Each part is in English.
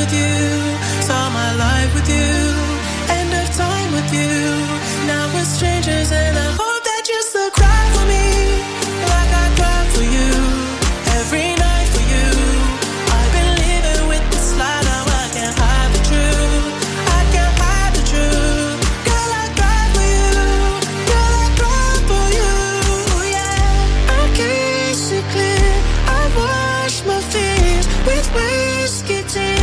with you, saw my life with you, end of time with you. Now we're strangers and I hope that you still cry for me like I cry for you. Every night for you, I've been living with this lie. Now I can't hide the truth, I can't hide the truth. Girl, I cry for you, girl, I cry for you, yeah. I kiss it clear, I wash my fears with whiskey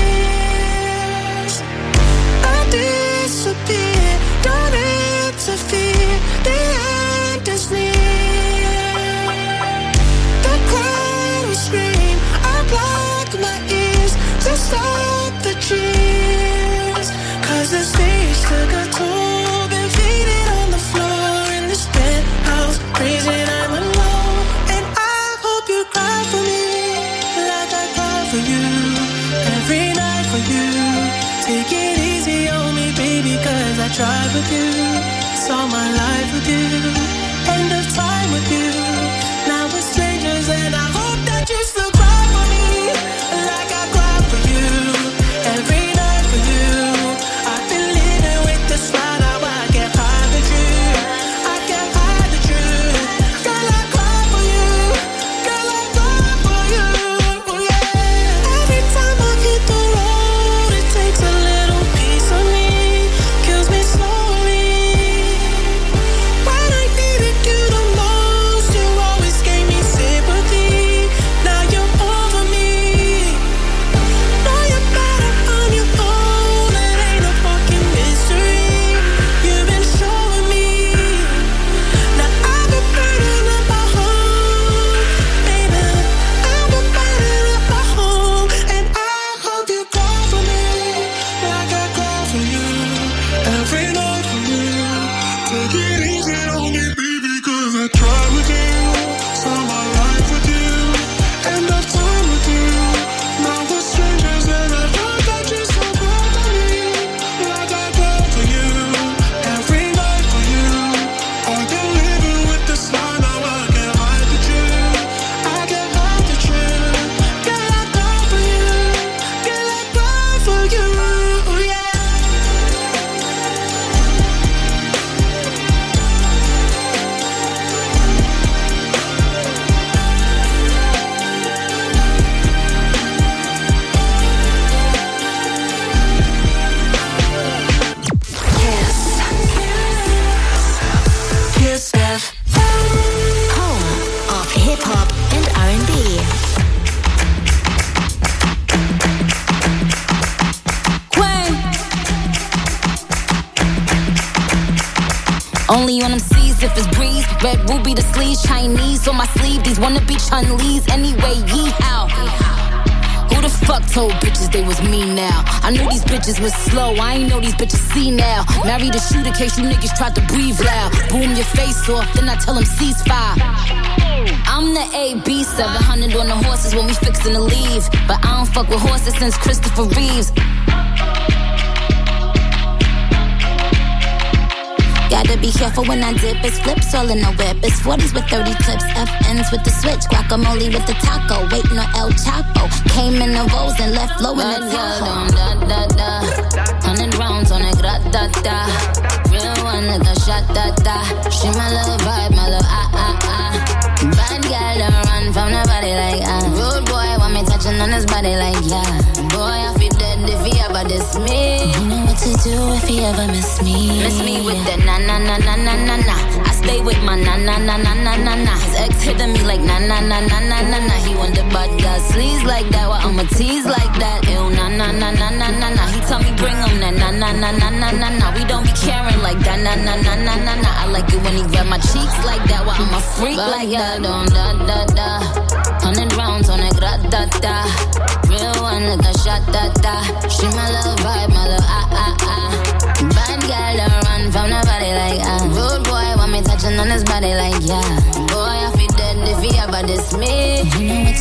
tears. I disappear, don't interfere, the end is near. The crowd will scream, I block my ears to stop the cheers. Cause the stage took a toll, been faded on the floor in this penthouse, freezing I'm alone. And I hope you cry for me like I cry for you, every night for you. Take it easy on me, baby, cause I tried with you, saw my life with you, end of time with you. Now we're strangers and I hope that you still cry for me like I cry for you, every night for you. I've been living with this lie, now I can't hide the truth, I can't hide the truth. Girl, I cry for you, girl, I cry for you, yeah. Every time I hit the road, it takes a little piece of me, kills me slowly. When I needed you the most, you always gave me sympathy. Now you're over me, know you're better on your own, it ain't a fucking mystery. You've been showing me. Now I've been burning up my home, baby, I've been burning up my home. And I hope you cry for me like I cry for you, every night for you. Take it easy on me, baby, cause I tried with you, saw my life with you, end of time with you. Now we're strangers and I hope that you still cry for me like I cry for you, every night for you. I've been living with this lie, now I can't hide the truth, I can't hide the truth. Girl, I cry for you, girl, I cry for you, yeah. Kiss FM, Home of hip hop and R&B. Only on them C's if it's breeze. Red ruby the sleeves, Chinese on my sleeve. These wanna be Chun-Lees anyway, yee-how. Who the fuck told bitches they was me now? I knew these bitches was slow, I ain't know these bitches see now. Married a shooter case you niggas tried to breathe loud. Boom your face off, then I tell them ceasefire. I'm the AB, 700 on the horses when we fixin' to leave. But I don't fuck with horses since Christopher Reeves. Gotta be careful when I dip, it's flips all in the whip. It's 40s with 30 clips, FNs with the switch, guacamole with the taco, waiting on El Chapo. Came in the Rolls and left low in the Tahoe. Da da da, 100 rounds on a grat-da-da. Real one like a shot-da-da. She my little vibe, my little ah-ah-ah. Bad girl don't run from nobody like rude boy want me touching on his body like boy I feel dead if he ever diss me. You know what to do if he ever miss me. Miss me with the na-na-na-na-na-na-na. I stay with my na-na-na-na-na-na-na. His ex hitting me like na-na-na-na-na-na-na. He want the bad girl sleeves like that, well I'ma tease like that. Ew, na-na-na-na-na-na-na. He tell me bring him that na-na-na-na-na-na-na. We don't be caring like that, na-na-na-na-na-na. I like it when he grab my cheeks like that, well I'm a freak like that. Don't da-da-da. 100 rounds on a grat-da-da. Real one like a shot-da-da. She my little vibe, my little ah-ah-ah. Bad girl don't run from nobody like rude boy want me touching on his body like boy I feel dead if he ever diss me. You know what to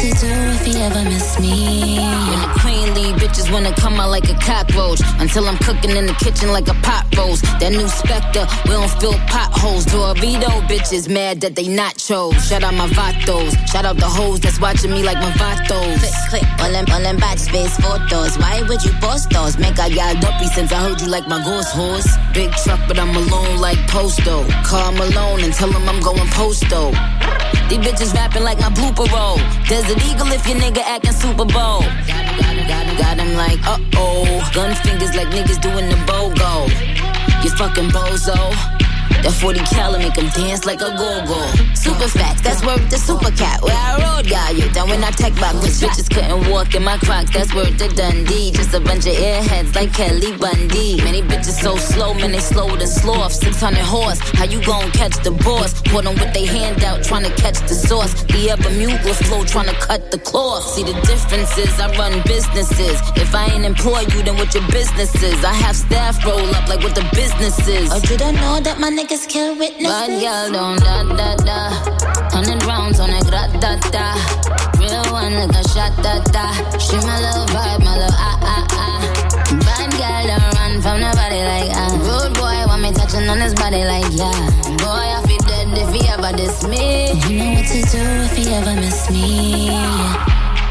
he do if he ever miss me? When the queen leave, bitches wanna come out like a cockroach. Until I'm cooking in the kitchen like a pot roast. That new Spectre, we don't fill potholes. Dorito bitches mad that they not chose. Shout out my vatos. Shout out the hoes that's watching me like my vatos. Click, all them batch space photos. Why would you post those? Make I got dumpy since I heard you like my ghost horse. Big truck, but I'm alone like Posto. Call Malone and tell him I'm going Posto. These bitches rapping like my blooper roll. Desert Eagle if your nigga acting Super Bowl. Got him like, uh-oh. Gun fingers like niggas doing the BOGO. You fucking bozo. That 40 cal make him dance like a go-go. Super facts, that's worth the super cat. Where I road got you, done when I tech back with bitches couldn't walk in my Crocs, that's worth the Dundee. Just a bunch of airheads like Kelly Bundy. Many bitches so slow, man, they slower than sloth. 600 horse, how you gon' catch the boss? Put them with they hand out, trying to catch the sauce. The Bermuda flow, trying to cut the cloth. See the differences, I run businesses. If I ain't employ you, then what your business is? I have staff roll up like what the business is. Oh, you don't know that my niggas kill witnesses? Bad girl don't da-da-da. 100 rounds on a grat-da-da. Real one like a shot-da-da. She my little vibe, my little ah-ah-ah. Bad girl don't run from nobody like rude boy want me touching on his body like yeah. Boy, I feel dead if he ever diss me. You know what to do if he ever miss me, yeah.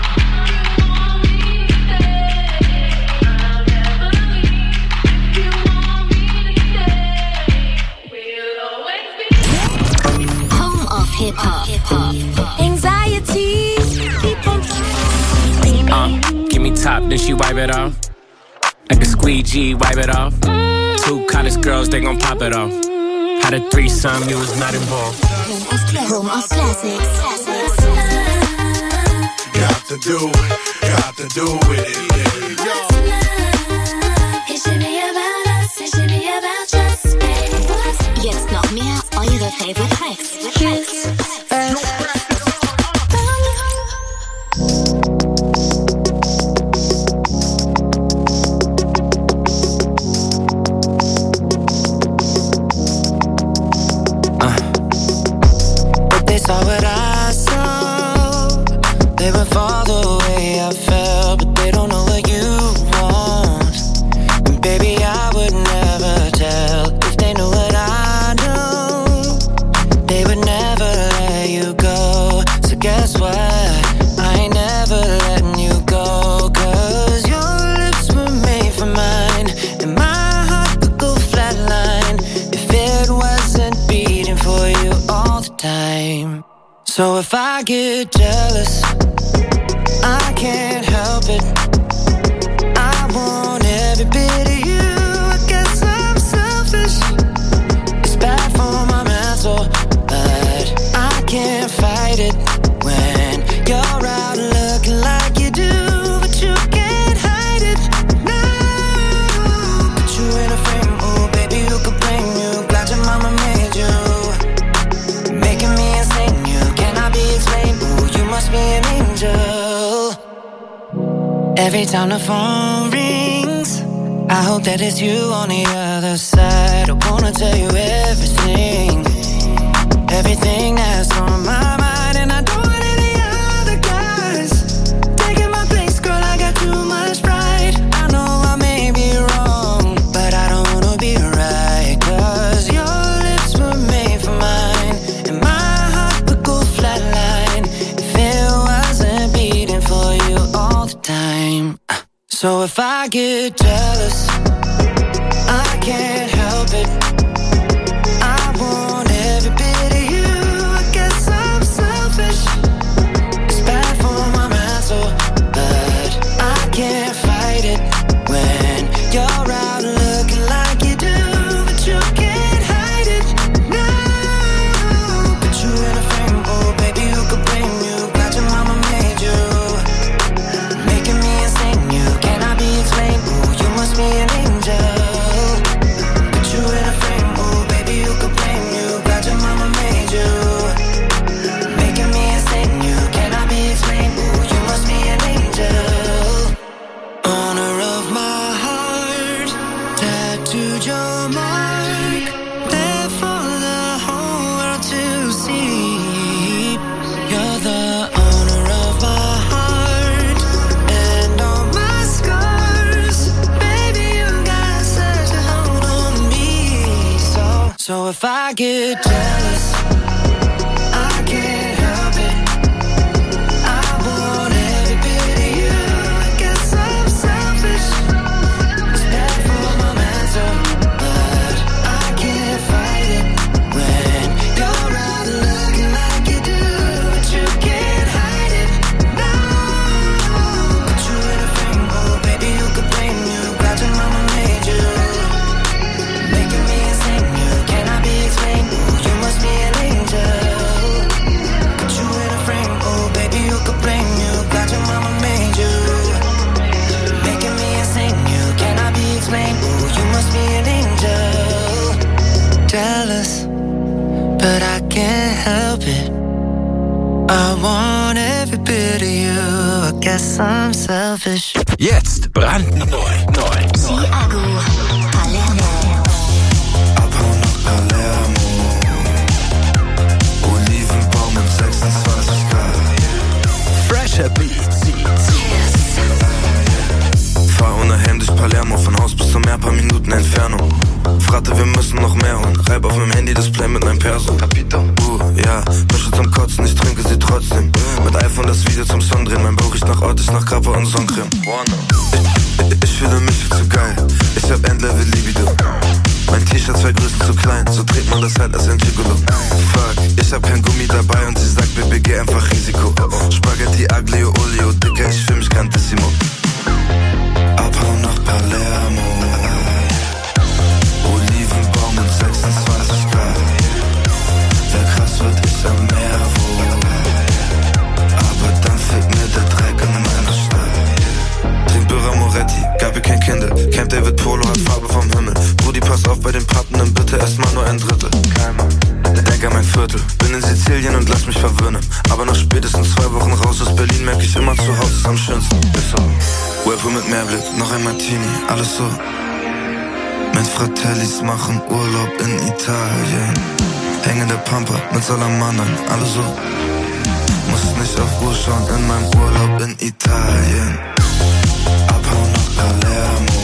Hip-hop. Anxiety. Give me top, then she wipe it off. Like a squeegee, wipe it off. Two college girls, they gon' pop it off. Had a threesome, you was not involved. Home of classics. Got to do with it. It should be about us, it should be about just me. Jetzt noch mehr eure Favorite Tracks. But they saw what I saw. They would fall the way I felt, but they don't know what you want. And baby, I would never tell if they knew what I know. They would never let you go. So guess what? I ain't never letting you go. 'Cause your lips were made for mine, and my heart could go flatline if it wasn't beating for you all the time. So if I get jealous, I can't help it. I want every bit of you. I guess I'm selfish. It's bad for my mental, but I can't fight it when you're out looking like you do. But you can't hide it. No, put you in a frame. Oh, baby, who could blame you? Glad your mama made you, making me insane. You cannot be explained. Ooh, you must be an angel. Every time the phone rings, I hope that it's you on the other side. I wanna tell you everything, everything that's on my mind. And I don't want any other guys taking my place, girl, I got too much pride. I know I may be wrong, but I don't wanna be right. 'Cause your lips were made for mine, and my heart would go flatline if it wasn't beating for you all the time. So if I get jealous, I can't help it. I want every bit of you. I guess I'm selfish. It's bad for my mental, but I can't fight it when you're out looking like you do. But you can't hide it. No, put you in a frame. Oh, baby, who could blame you? Glad your mama made you, making me insane. You cannot be explained. Ooh, you must be an angel. Put you in a frame. if I get jealous, I can't help it. I want every bit of you. I guess I'm selfish. It's bad for my mental, but I can't fight it when you're out looking like you do, but you can't hide it. No, put you in a frame, oh baby, you could blame you. Glad your mama made you, making me insane. You cannot be explained. Ooh, you must be an angel. Put you in a frame, oh baby, you could blame you. Glad your mama made you, making me insane. You cannot be explained. Ooh, you must be an angel. Jealous, but I can't help it. I want every bit of you. I guess I'm selfish. Jetzt brandneu. Thiago, Palermo. Abhauen nach Palermo. Olivenbaum und 26 Grad. Fresher Beats. Fahr ohne Helm durch Palermo, von Haus bis zum Meer, paar Minuten Entfernung. Fragte, wir müssen noch mehr holen. Reib auf dem Handy-Display mit meinem Perso. Capito? Ja, Mische zum Kotzen, ich trinke sie trotzdem. Mit iPhone das Video zum Song drehen. Mein Bauch riecht nach Ort, ich nach Kappa und Sonnencreme. Ich fühle mich viel zu geil. Ich hab Endlevel Libido. Mein T-Shirt 2 Größen zu klein, so trägt man das halt als ein Gigolo. Fuck, ich hab kein Gummi dabei und sie sagt, Baby, geh einfach Risiko. Spaghetti, Aglio, Olio, Dicker, ich fühl mich grandissimo. Abhauen nach Palermo. Olivenbaum und 26 Grad. Wer krass wird, ich am Meer wohnen. Aber dann fehlt mir der Dreck in meiner Stadt. Trink Birra Moretti, Gabi kein Kinder. Camp David Polo hat Farbe vom Himmel. Brudi, pass auf bei den Pappen, nimm bitte erstmal nur ein Drittel. Denk an mein Viertel, bin in Sizilien und lass mich verwöhnen. Aber nach spätestens 2 Wochen raus aus Berlin merk ich immer, zu Hause ist am schönsten. Rapper mit Mehrblick, noch ein Martini, alles so. Mit Fratellis machen Urlaub in Italien. Hängende Pampa mit Salamandern, alles so. Muss nicht auf Uhr schauen in meinem Urlaub in Italien. Abhauen nach Palermo.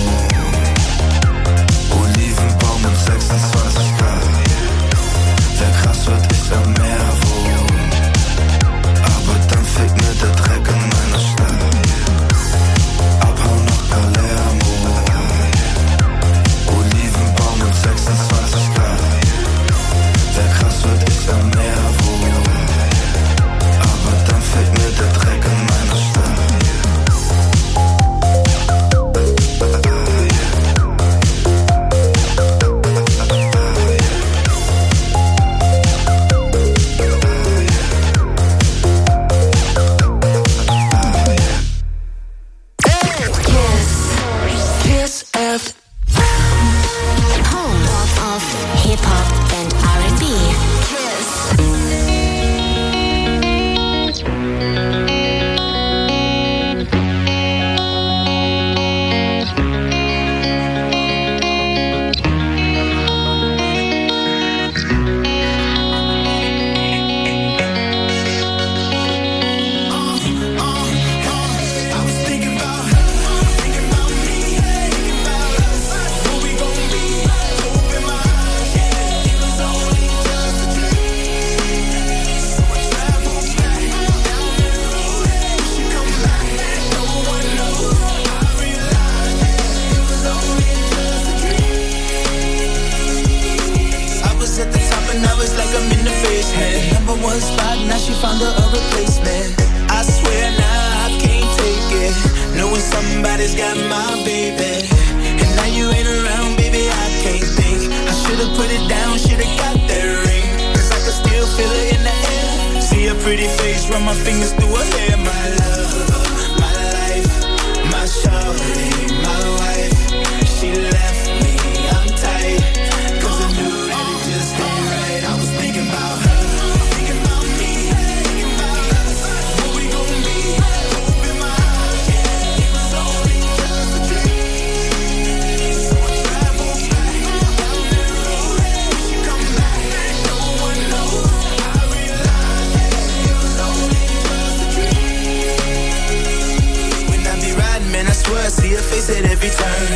Olivenbaum und 26 Grad. Wer krass wird, ich am Meer wohnen. Aber dann fehlt mir der Dreck in meiner Stadt. Abhauen nach Palermo. Olivenbaum und 26 Grad. Wer krass wird, ich am Meer wohnen. Aber dann fehlt mir der Dreck in meiner Stadt.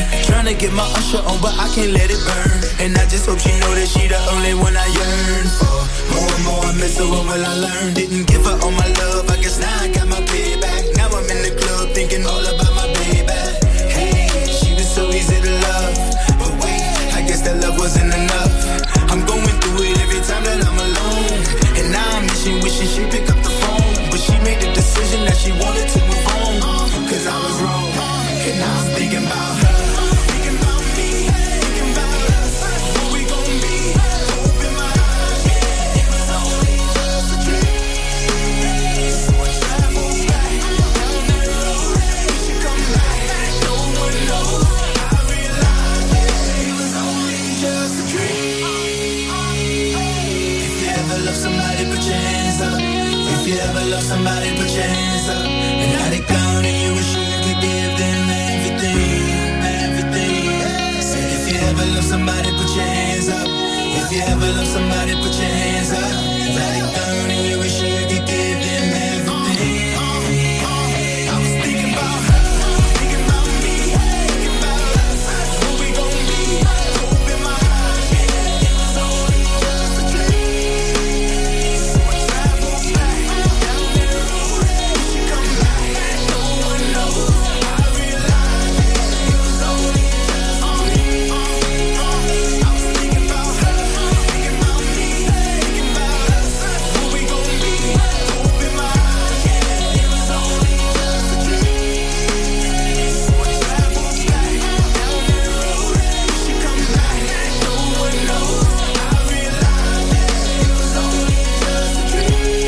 Tryna get my usher on, but I can't let it burn. And I just hope she know that she the only one I yearn for. More and more I miss her, what will I learn? Didn't give her all my love, I guess now I got my payback. Now I'm in the club thinking all about my baby. Hey, she was so easy to love, but wait, I guess that love wasn't enough. I'm going through it every time that I'm alone, and now I'm wishing she pick up the phone. But she made the decision that she wanted to move on, cause I was wrong, and now I'm thinking about her. Thinking about me, thinking about us, what we gon' be. Open my eyes, yeah, it was only just a dream. So I travel back down that road, we should come back. No one knows, I realize, yeah, it was only just a dream. If you ever love somebody, put your hands up. If you ever love somebody, put your hands up. And now they gone and you wish you could give them everything, everything. Said if you ever love somebody, put your hands up. If you ever love somebody, put your hands up. Now they gone and you wish you could give them everything. I was thinking about her, thinking about me, thinking about us, what we gon' be. Open my eyes, yeah, it was only just a dream. So I travel back down that road, we should come back. No one knows, I realize, yeah, it was only just a dream. I was thinking about her, thinking about me, thinking about us, what we gon' be. Open my eyes, yeah, it was only just a dream. So I travel back down that road, we should come back. No one knows, I realize, yeah, it was only just a dream.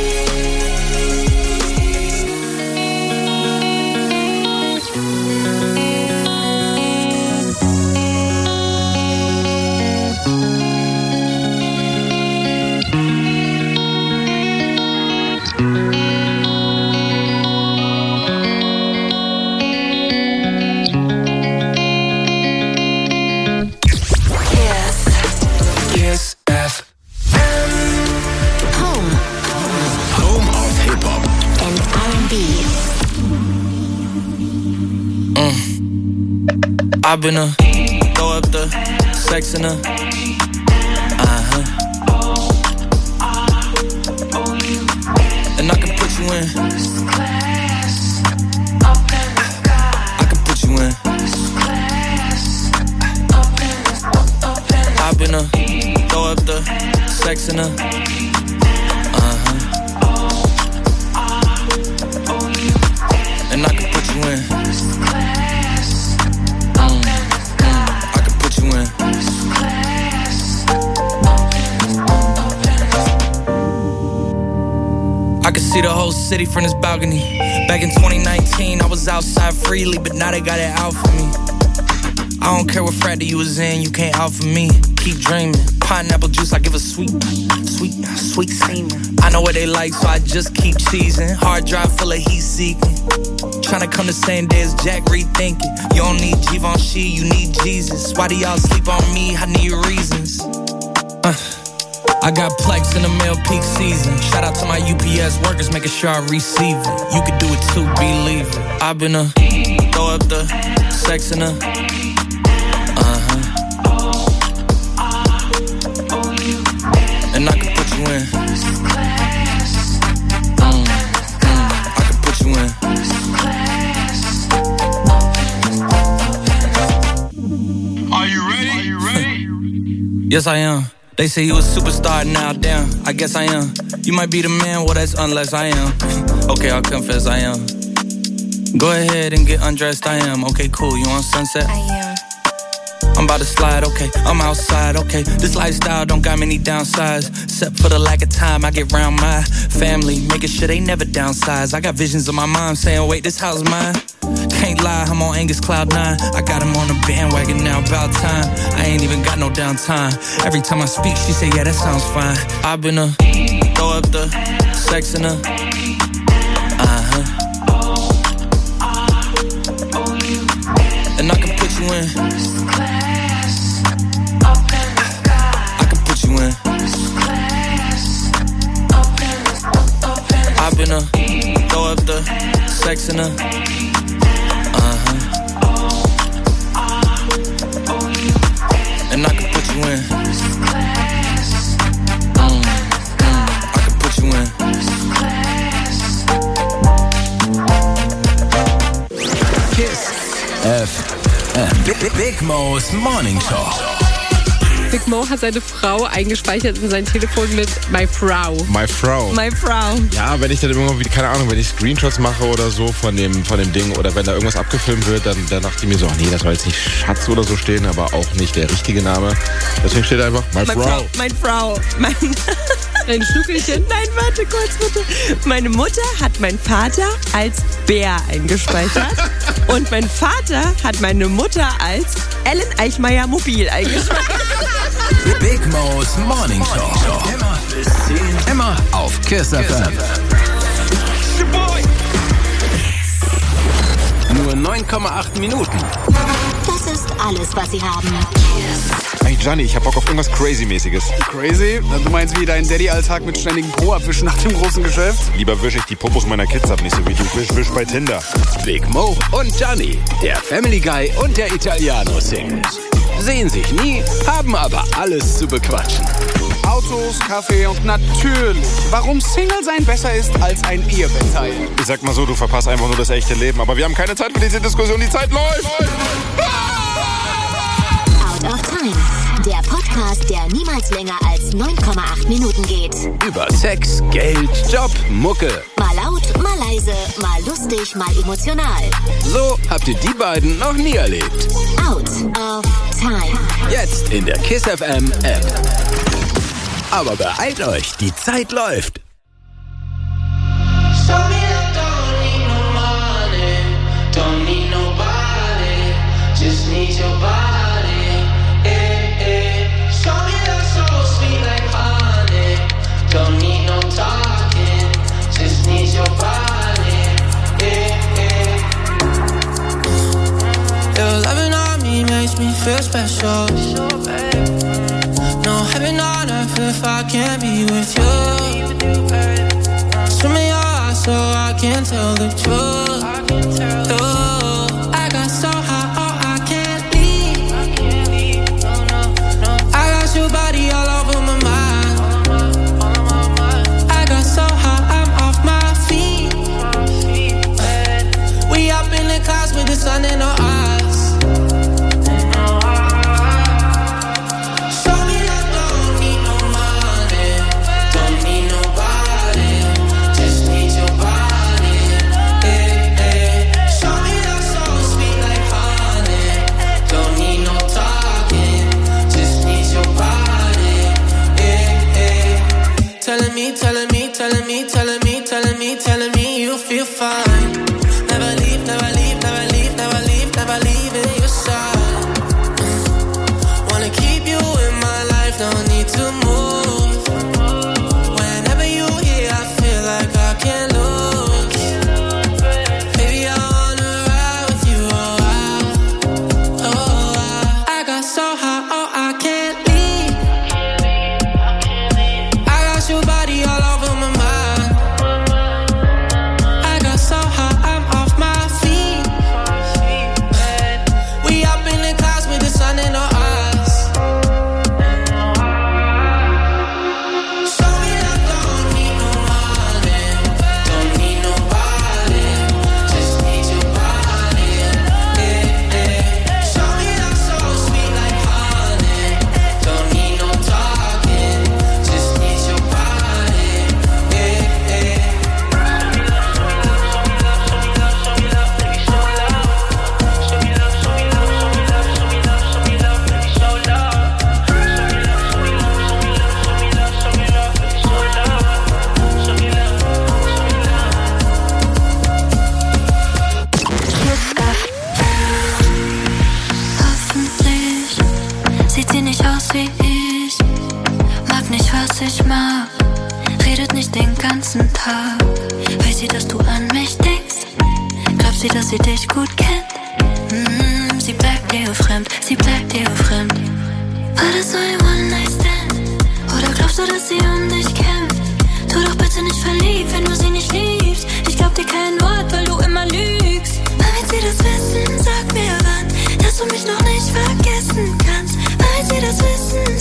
Kiss FM. Home Home of Hip Hop. and R&B. I've been throw up the sex in her. And I can put you in. I can put you in. I've been throw up the sex in her. And I can put you in. I can put you in. I can see the whole city from this balcony. Back in 2019, I was outside freely, but now they got it out for me. I don't care what fraternity you was in, you can't out for me. Keep dreaming. Pineapple juice, I give a sweet semen. I know what they like, so I just keep cheesing. Hard drive full of heat seeking. Tryna come the same day as Jack, rethinking. You don't need Givenchy, you need Jesus. Why do y'all sleep on me? I need reasons. I got Plex in the mail peak season. Shout out to my UPS workers, making sure I receive it. You can do it too, believe it. I've been throw up the sex in her. And I can put you in. I can put you in. Are you ready? Are you ready? Yes, I am. They say you a superstar now, damn. I guess I am. You might be the man, well, that's unless I am. Okay, I'll confess I am. Go ahead and get undressed, I am. Okay, cool, you on Sunset? I am. I'm about to slide, okay, I'm outside, okay. This lifestyle don't got many downsides. Except for the lack of time I get round my family, making sure they never downsize. I got visions of my mom saying, wait, this house mine. Can't lie, I'm on Angus Cloud 9. I got him on the bandwagon now, about time. I ain't even got no downtime. Every time I speak, she say, yeah, that sounds fine. I've been throw up the sex in her. And I can put you in. I can put you in. I've been throw up the sex in her. you in. I can put you in. Kiss FM. Big Mo's Morning Show. Big Mo hat seine Frau eingespeichert in sein Telefon mit My Frau. My Frau. My Frau. Ja, wenn ich dann immer wieder, keine Ahnung, wenn ich Screenshots mache oder so von dem Ding oder wenn da irgendwas abgefilmt wird, dann dachte ich mir so, ach nee, das soll jetzt nicht Schatz oder so stehen, aber auch nicht der richtige Name. Deswegen steht einfach My Frau. My Frau. Ein Schnuckelchen. Nein, warte kurz bitte. Meine Mutter hat meinen Vater als Bär eingespeichert und mein Vater hat meine Mutter als Ellen Eichmeier Mobil eingespeichert. Big Mo's Morning Show. Immer bis 10. Immer auf Kiss FM. Nur 9,8 Minuten. Das ist alles, was sie haben. Hey Gianni, ich hab Bock auf irgendwas Crazy-mäßiges. Crazy? Du meinst wie dein Daddy-Alltag mit ständigen Po-Abwischen nach dem großen Geschäft? Lieber wische ich die Popos meiner Kids ab, nicht so wie du wisch bei Tinder. Big Mo und Gianni, der Family Guy und der Italiano-Single. Sehen sich nie, haben aber alles zu bequatschen. Autos, Kaffee und natürlich, warum Single sein besser ist als ein Ehebetteil. Ich sag mal so, du verpasst einfach nur das echte Leben. Aber wir haben keine Zeit für diese Diskussion, die Zeit läuft. Out of Time. Der Podcast, der niemals länger als 9,8 Minuten geht. Über Sex, Geld, Job, Mucke. Mal laut, mal leise, mal lustig, mal emotional. So habt ihr die beiden noch nie erlebt. Out of Time. Jetzt in der Kiss FM App. Aber beeilt euch, die Zeit läuft. Your loving on me makes me feel special. No heaven on earth if I can't be with you. Swim in your eyes so I can tell the truth. Oh, I got so high, oh, I can't leave. I got your body all over my mind. I got so high, I'm off my feet. We up in the clouds with the sun in our eyes. Telling me you feel fine. Never leave, never leave, never leave, never leave, never leave in your side. Wanna keep you in my life, don't need to move. Whenever you here, I feel like I can't lose. Baby, I wanna ride with you, I got so high, oh, I can't leave. I got your body all over my mind. Weiß sie, dass du an mich denkst? Glaubt sie, dass sie dich gut kennt? Sie bleibt dir fremd, sie bleibt dir fremd. War das so ein One-Night-Stand? Oder glaubst du, dass sie um dich kämpft? Tu doch bitte nicht verliebt, wenn du sie nicht liebst. Ich glaub dir kein Wort, weil du immer lügst. Wann wird sie das wissen? Sag mir wann, dass du mich noch nicht vergessen kannst. Wann wird sie das wissen?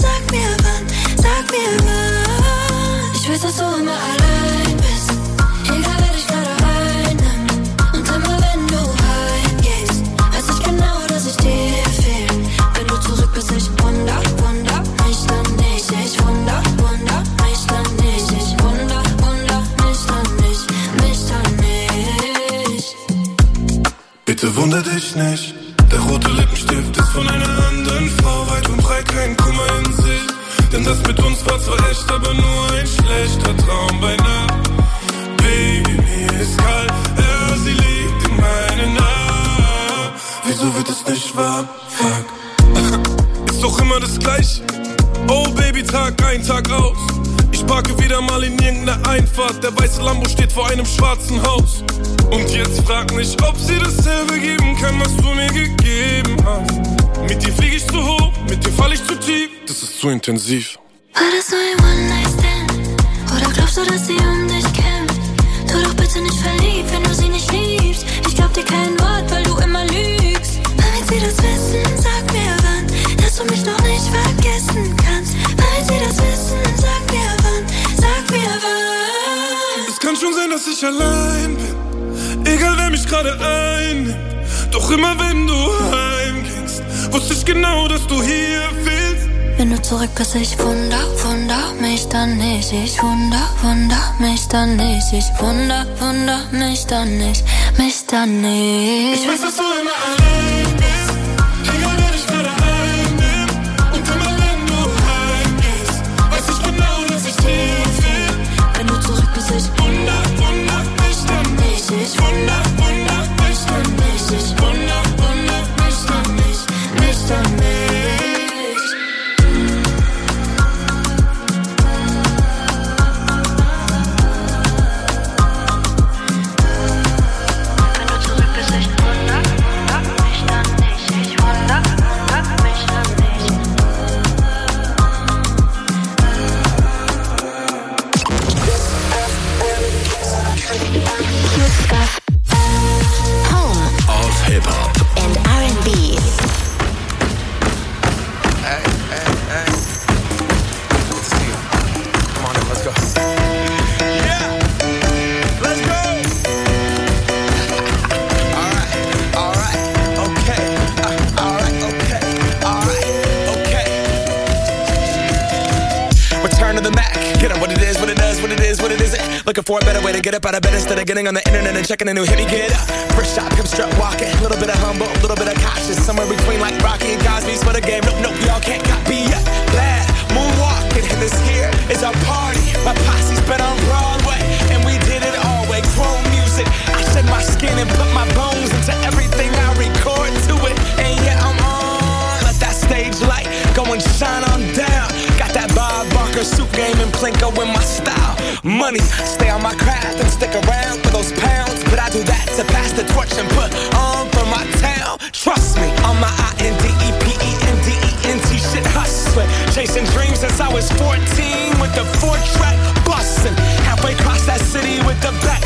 wundere dich nicht. Der rote Lippenstift ist von einer anderen Frau, weit und breit kein Kummer in sich. Denn das mit uns war zwar echt, aber nur ein schlechter Traum bei Nacht. Baby, mir ist kalt, ja, sie liegt in meinen Armen. Wieso wird es nicht wahr? Fuck. Ist doch immer das Gleiche. Oh Baby, Tag ein, Tag aus. Ich parke wieder mal in irgendeiner Einfahrt. Der weiße Lambo steht vor einem schwarzen Haus. Und jetzt frag mich, ob sie dasselbe geben kann, was du mir gegeben hast. Mit dir flieg ich zu hoch, mit dir fall ich zu tief. Das ist zu intensiv. War das nur ein One-Night-Stand? Oder glaubst du, dass sie um dich kämpft? Tu doch bitte nicht verliebt, wenn du sie nicht liebst. Ich glaub dir kein Wort, weil du immer lügst. Weil sie das wissen, sag mir wann, dass du mich noch nicht vergessen kannst. Weil sie das wissen, sag mir wann, sag mir wann. Es kann schon sein, dass ich allein bin, egal wer mich gerade einnimmt. Doch immer wenn du heimgingst, wusste ich genau, dass du hier fehlst. Wenn du zurück bist, ich wunder mich dann nicht. Ich wunder mich dann nicht. Ich wunder mich dann nicht, mich dann nicht. Ich weiß, dass du immer allein bist, egal wer dich gerade einnimmt. Und immer wenn du heimgehst, weiß ich genau, dass ich dir fehl. Wenn du zurück bist, ich wunder mich dann nicht. Ich wunder mich dann nicht. Ich wunder mich dann nicht, mich dann nicht. Looking for a better way to get up out of bed instead of getting on the internet and checking a new hit. Me get up, first shot, come strut walking. A little bit of humble, a little bit of cautious. Somewhere between like Rocky and Cosby's for the game. Nope, y'all can't copy yet. Bad moonwalking, and this here is our party. My posse's been on Broadway, and we did it all way. Chrome music, I shed my skin and put my bones into everything I record to it. And yeah, I'm on. Let that stage light go and shine on down. Got that Bob Barker suit game and Plinko in my style. Money, stay on my craft and stick around for those pounds. But I do that to pass the torch and put on for my town. Trust me, on my INDEPENDENT shit hustling. Chasing dreams since I was 14 with the 4-track bustin'. Halfway across that city with the back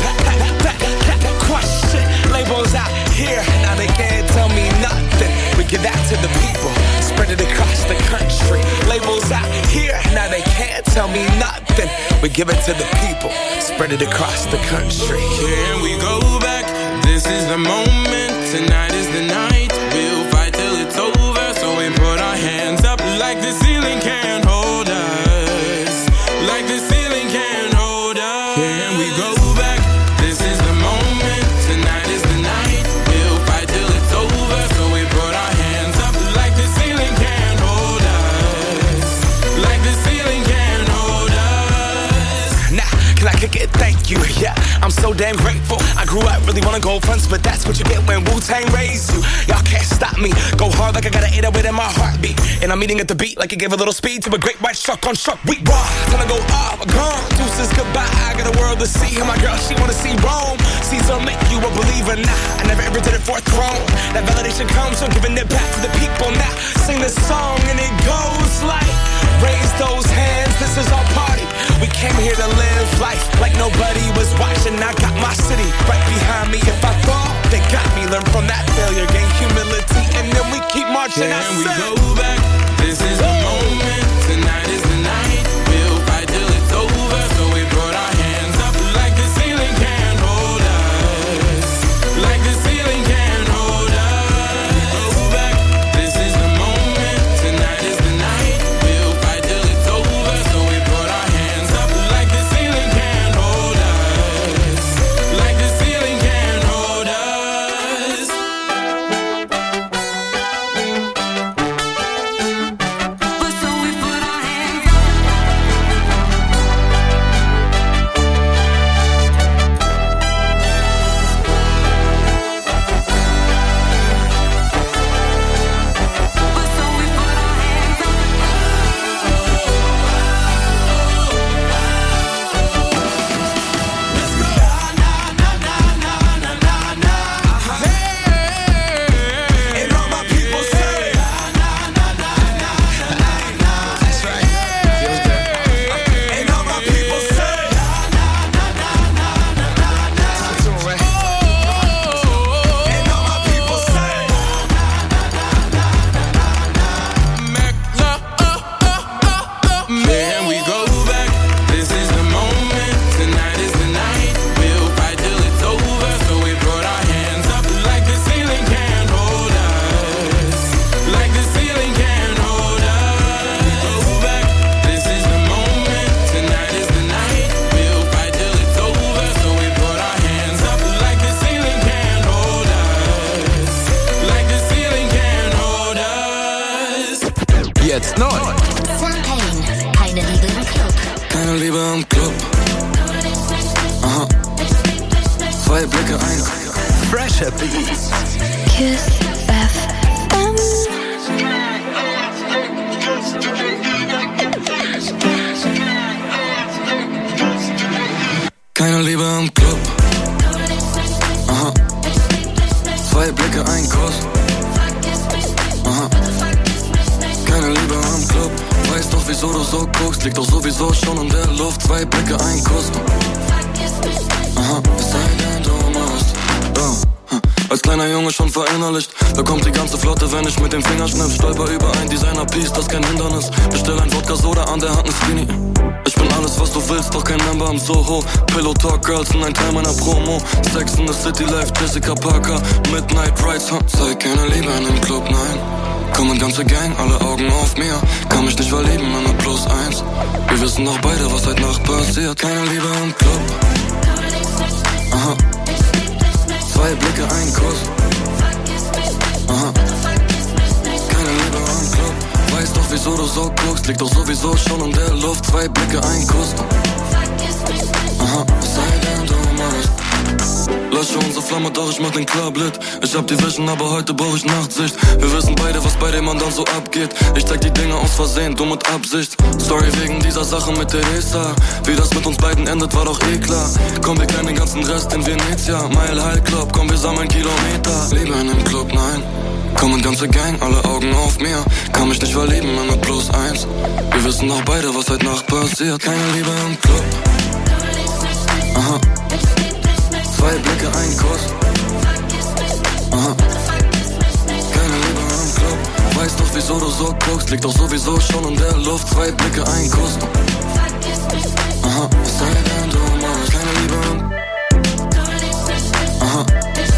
crush shit. Labels out here, now they can't tell me nothing. We give that to the people, spread it across the country. Labels out here, now they can't tell me nothing. We give it to the people, spread it across the country. Here we go back, this is the moment, tonight is the night. We'll fight till it's over, so we put our hands up like the ceiling can't hold us. Like the ceiling can't hold us. Here we go back, this is the moment, tonight is the night. We'll fight till it's over, so we put our hands up like the ceiling can't hold us. Like the ceiling can't hold us. Nah, can I kick it? Thank you, yeah, I'm so damn grateful. I grew up really wanna go fronts, but that's what you get when Wu-Tang raised you. Y'all can't stop me, go hard like I got an 808 in my heartbeat. And I'm eating at the beat like it gave a little speed to a great white shark on shark. We raw, time to go off, gone. Deuces goodbye, I got a world to see. And my girl, she wanna see Rome. Caesar make you a believer, nah, I never ever did it for a throne. That validation comes from giving it back to the people. Now, sing this song and it goes like, raise those hands, this is our party. We came here to live life like nobody was watching. I got my city right behind me. If I fall, they got me. Learn from that failure, gain humility, and then we keep marching. Can we go back? This is the moment. Tonight is the night. We'll fight till it's over. So we put our hands up like the ceiling can't hold us. Like the ceiling can't hold us. Go back. This is the moment. Tonight is the night. We'll fight till it's over. So we put our hands up like the ceiling can't hold us. Like the ceiling can't hold us. Zwei Blicke, ein Fresher Beats. Kiss FM. Keine Liebe im Club. Aha. Zwei Blicke, ein Kuss. Aha. Keine Liebe im Club. Weiß doch, wieso du so guckst. Liegt doch sowieso schon in der Luft. Zwei Blicke, ein Kuss. Aha. Es sei denn, du machst. Als kleiner Junge schon verinnerlicht. Da kommt die ganze Flotte, wenn ich mit dem Finger schnipp. Stolper über ein Designer-Piece, das kein Hindernis. Bestell ein Wodka-Soda, an der Hand ein Skinny. Ich bin alles, was du willst, doch kein Member im Soho. Pillow Talk Girls sind ein Teil meiner Promo. Sex in the City Life, Jessica Parker. Midnight Rides, zeig keine Liebe in dem Club, nein. Kommen ganze Gang, alle Augen auf mir. Kann mich nicht verlieben in der +1. Wir wissen doch beide, was heute Nacht passiert. Keine Liebe im Club. Aha. Zwei Blicke, ein Kuss. Aha. Keine Liebe im Club. Weiß doch, wieso du so guckst. Liegt doch sowieso schon in der Luft. Zwei Blicke, ein Kuss. Aha. Es sei denn, du machst. Lösche unsere Flamme, doch ich mach den Club lit. Ich hab die Vision, aber heute brauch ich Nachtsicht. Wir wissen beide, was bei dem anderen so abgeht. Ich zeig die Dinge aus Versehen, du mit Absicht. Sorry wegen dieser Sache mit Teresa. Wie das mit uns beiden endet, war doch eh klar. Komm, wir kennen den ganzen Rest in Venezia. Mile High Club, komm, wir sammeln Kilometer. Liebe in dem Club, nein. Kommen ganze Gang, alle Augen auf mir. Kann mich nicht verlieben in der +1. Wir wissen doch beide, was heute Nacht passiert. Keine Liebe im Club. Aha. Zwei Blicke, ein Kuss. Aha. Keine Liebe im Club. Weiß doch, wieso du so guckst. Liegt doch sowieso schon in der Luft. Zwei Blicke, ein Kuss. Aha. Es sei denn, du machst keine Liebe im. Aha.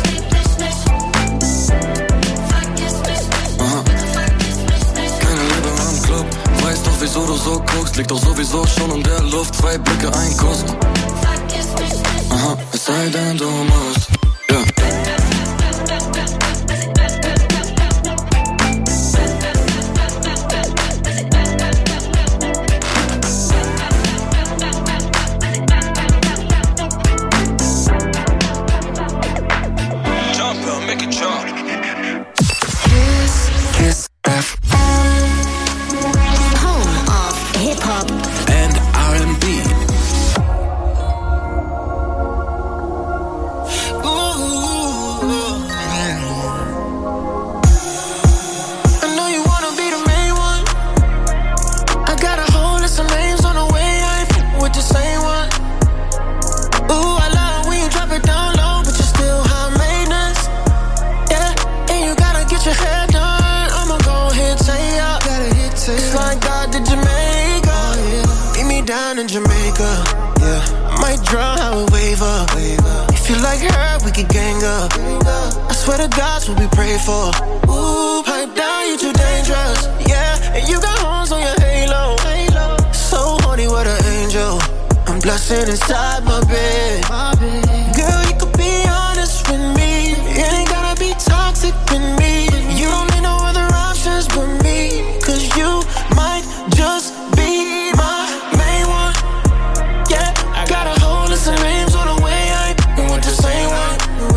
Aha. Keine Liebe im Club. Weiß doch, wieso du so guckst. Liegt doch sowieso schon in der Luft. Zwei Blicke, ein Kuss. Aha, es sei denn, du musst. Ja. Jump, make it jump. Kiss FM. Home of hip hop and R&B. In Jamaica, yeah, I might drown, I would wave up. If you like her, we could gang up. I swear to God, what we pray for. Ooh, pipe down, you too dangerous. Yeah, and you got horns on your halo. So horny, what an angel. I'm blushing inside my bed. Girl, you could be honest with me. It ain't gotta be toxic with me. You don't need no other options but me. Cause you might just be my main one. Yeah, I got a whole list of names on the way. I ain't with the same one.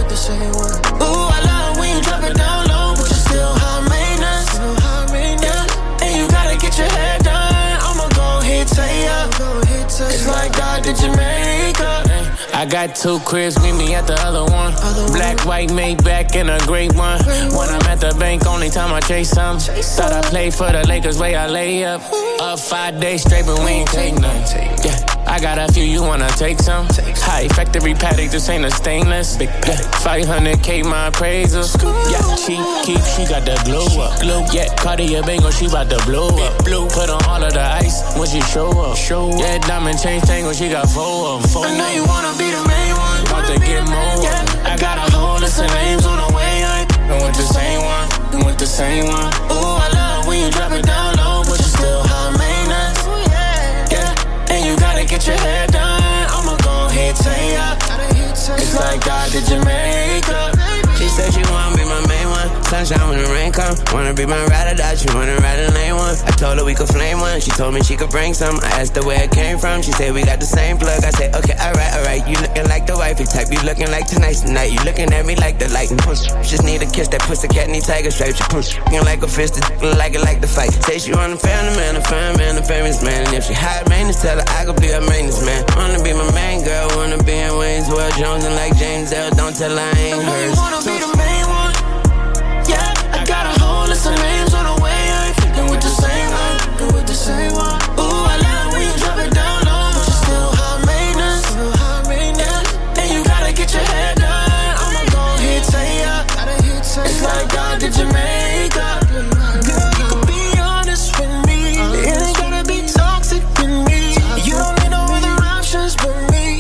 Ooh, I love when you drop it down low, but you're still high maintenance. Yeah, and you gotta get your hair done. I'ma go ahead, say ya. It's like God did Jamaica. I got 2 cribs, meet me at the other one. Black, white, Maybach, and a great one. When I'm at the bank, only time I chase some. Thought I played for the Lakers, way I lay up. Up 5 days straight, but we ain't take none. Yeah, I got a few, you wanna take some? High factory paddock, this ain't a stainless. Yeah, 500K my appraisal. Yeah, she got the glow up. Yeah, Cartier Bango, she bout to blow up. Put on all of the ice when she show up. Yeah, diamond chain tango, she got 4 of them. I know you wanna be the main one. About to get more. Yeah, I got a whole list of names on the way. I ain't with the same one. With the same one. Ooh, I love when you drop it down low, but you're still high maintenance. Yeah, and you gotta get your hair done. I'ma go ahead, say ya. It's like God did Jamaica. She said she wanna be my main one. sunshine when the rain come. Wanna be my ride or die, she wanna ride in lane one. I told her we could flame one, she told me she could bring some. I asked her where it came from, she said we got the same plug. I said, okay, alright. You looking like the wifey type, you looking like tonight's the night. You looking at me like the light and push. Just need a kiss, that pussy cat need tiger stripes. You push, looking like a fist, like it like the fight. Say she want a family man, a fine man, a famous man. And if she high maintenance, tell her I could be her maintenance man. Wanna be my main girl, wanna be in Wayne's World, Jones and like James L. Don't tell her I ain't hers. Wanna be the main one? Yeah, I got a whole list of names on the way. I ain't fucking with the same one, fucking with the same one. Ooh, I love when you drop it down low, but you still high maintenance, and you gotta get your head done. I'ma go ahead, say ya. It's like God did your makeup. Girl, you can be honest with me. It ain't gonna be toxic with me. You don't need no other options but me.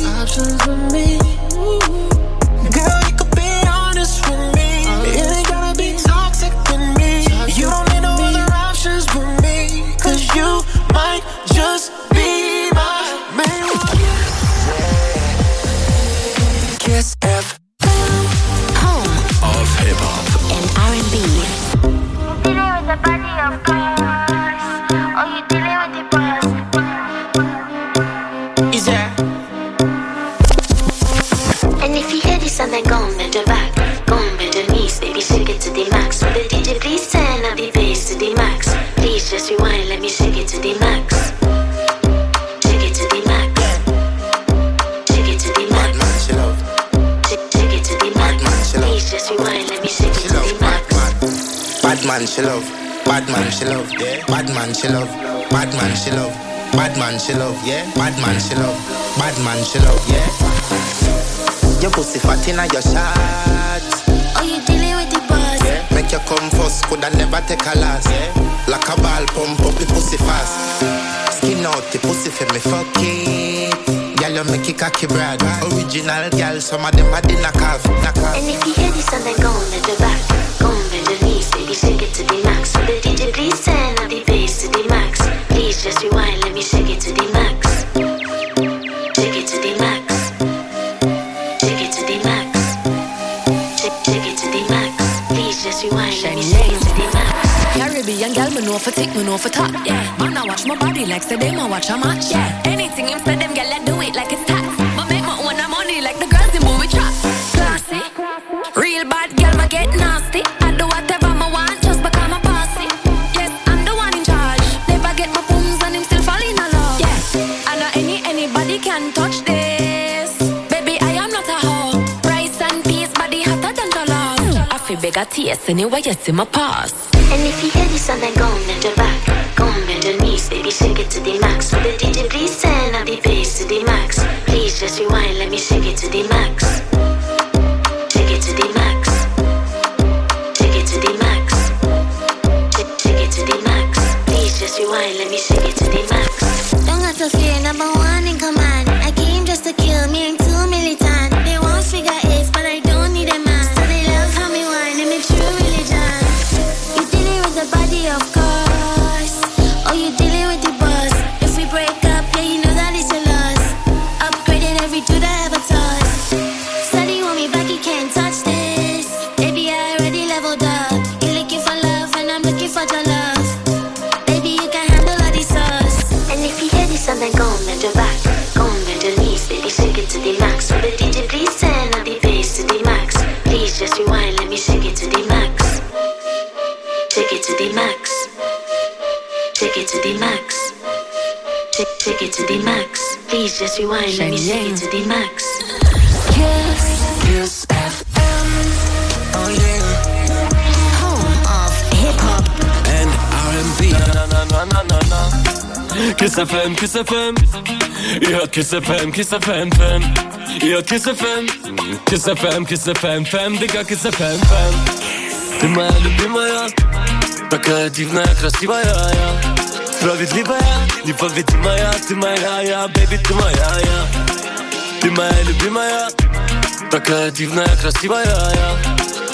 Girl, you can be honest with me. It ain't gonna be toxic with me. You don't need no other options but me. Cause you might just be my main one. Kiss F. Home of hip-hop and R&B. You dealing with the body of cars, or you dealing with the boss? Is that? And if you hear this and then go on bend your back, go on bend your knees, baby, shake it to the max. Will the DJ please turn up the bass to the max? Please just rewind, let me shake it to the max. Shake it to the max. Shake it to the max. Bad man, she love. Shake it to the max. Please just rewind, let me shake it to the max. Bad man, she love. Bad man, she love. Bad man, she love. Bad man, she love. Bad man, she love. Yeah. Bad man, she love. Bad man, she love. Yeah. Your pussy fat inna your shots. Oh, you dealing with the boss? Yeah. Make you come first, coulda never take a last. Yeah. Like a ball pump up the pussy fast. Skin out the pussy for me fuck it. Girl, you make it cocky brad. Original girl, some of them a dinner calf. And if you hear this and then go on bend your back, go on bend your knees, baby, shake it to the max. Will the DJ please turn up the bass to the max? Please just rewind, let me shake it to the max. Shake it to the max. Shake it to the max. Shake it to the max. Please just rewind, let me shake it to the max. Caribbean girl, me know for tick, me know for talk. Yeah, man, I watch my body like say them I watch a match. Yeah, anything him say them girl, I do it like it's tax. But make my own money like the girls in movie trap. Classy, real bad girl, me get nasty. I do whatever I want just because I'm bossy. Yes, I'm the one in charge. Never get my booms and him still fall in love. Yeah, I know anybody can touch this. Baby, I am not a hoe. Rice and peas, body hotter than the love. I feel bigger taste anyway, you see my pass. And if you hear this and then go on bend your back, go on bend your knees, baby, shake it to the max. Will the DJ please turn up the bass to the max? Please just rewind, let me shake it to the max. Shake it to the max. Shake it to the max. Shake it to the max. Please just rewind, let me shake it to the max. Don't got to fear, number one in command. I came just to kill me, I'm too militant. They won't figure it, but I don't need a man. So they love how me whine, it makes true religion. You dealing with the body, of course, or you dealing with the boss. If we break up, yeah, you know that it's a loss. Upgraded every dude I ever touched. Steady want me back, you can't touch this. Baby, I already leveled up. You looking for love, and I'm looking for your love. Baby, you can handle all these sauce. And if you hear this and then go on bend your back, go on bend your knees, baby, shake it to the max. Will the DJ please turn up the bass to the max? Please just rewind, let me shake it to the max. Shake it to the max. Shake it to the max. Shake it to the max. Please just rewind, let me shake it to the max. Kiss FM. Oh yeah. Home of hip-hop and R&B. Kiss FM, Kiss FM. Ihr hört Kiss FM, Kiss FM, Fan. Ihr hört Kiss FM. Kiss FM, Kiss FM, Fan. Digga, Kiss FM, Fan. Ты моя любимая, такая дивная, красивая, я. Справедливая, непобедимая, ты моя, я. Baby, ты моя, я. Ты моя любимая, такая дивная, красивая, я.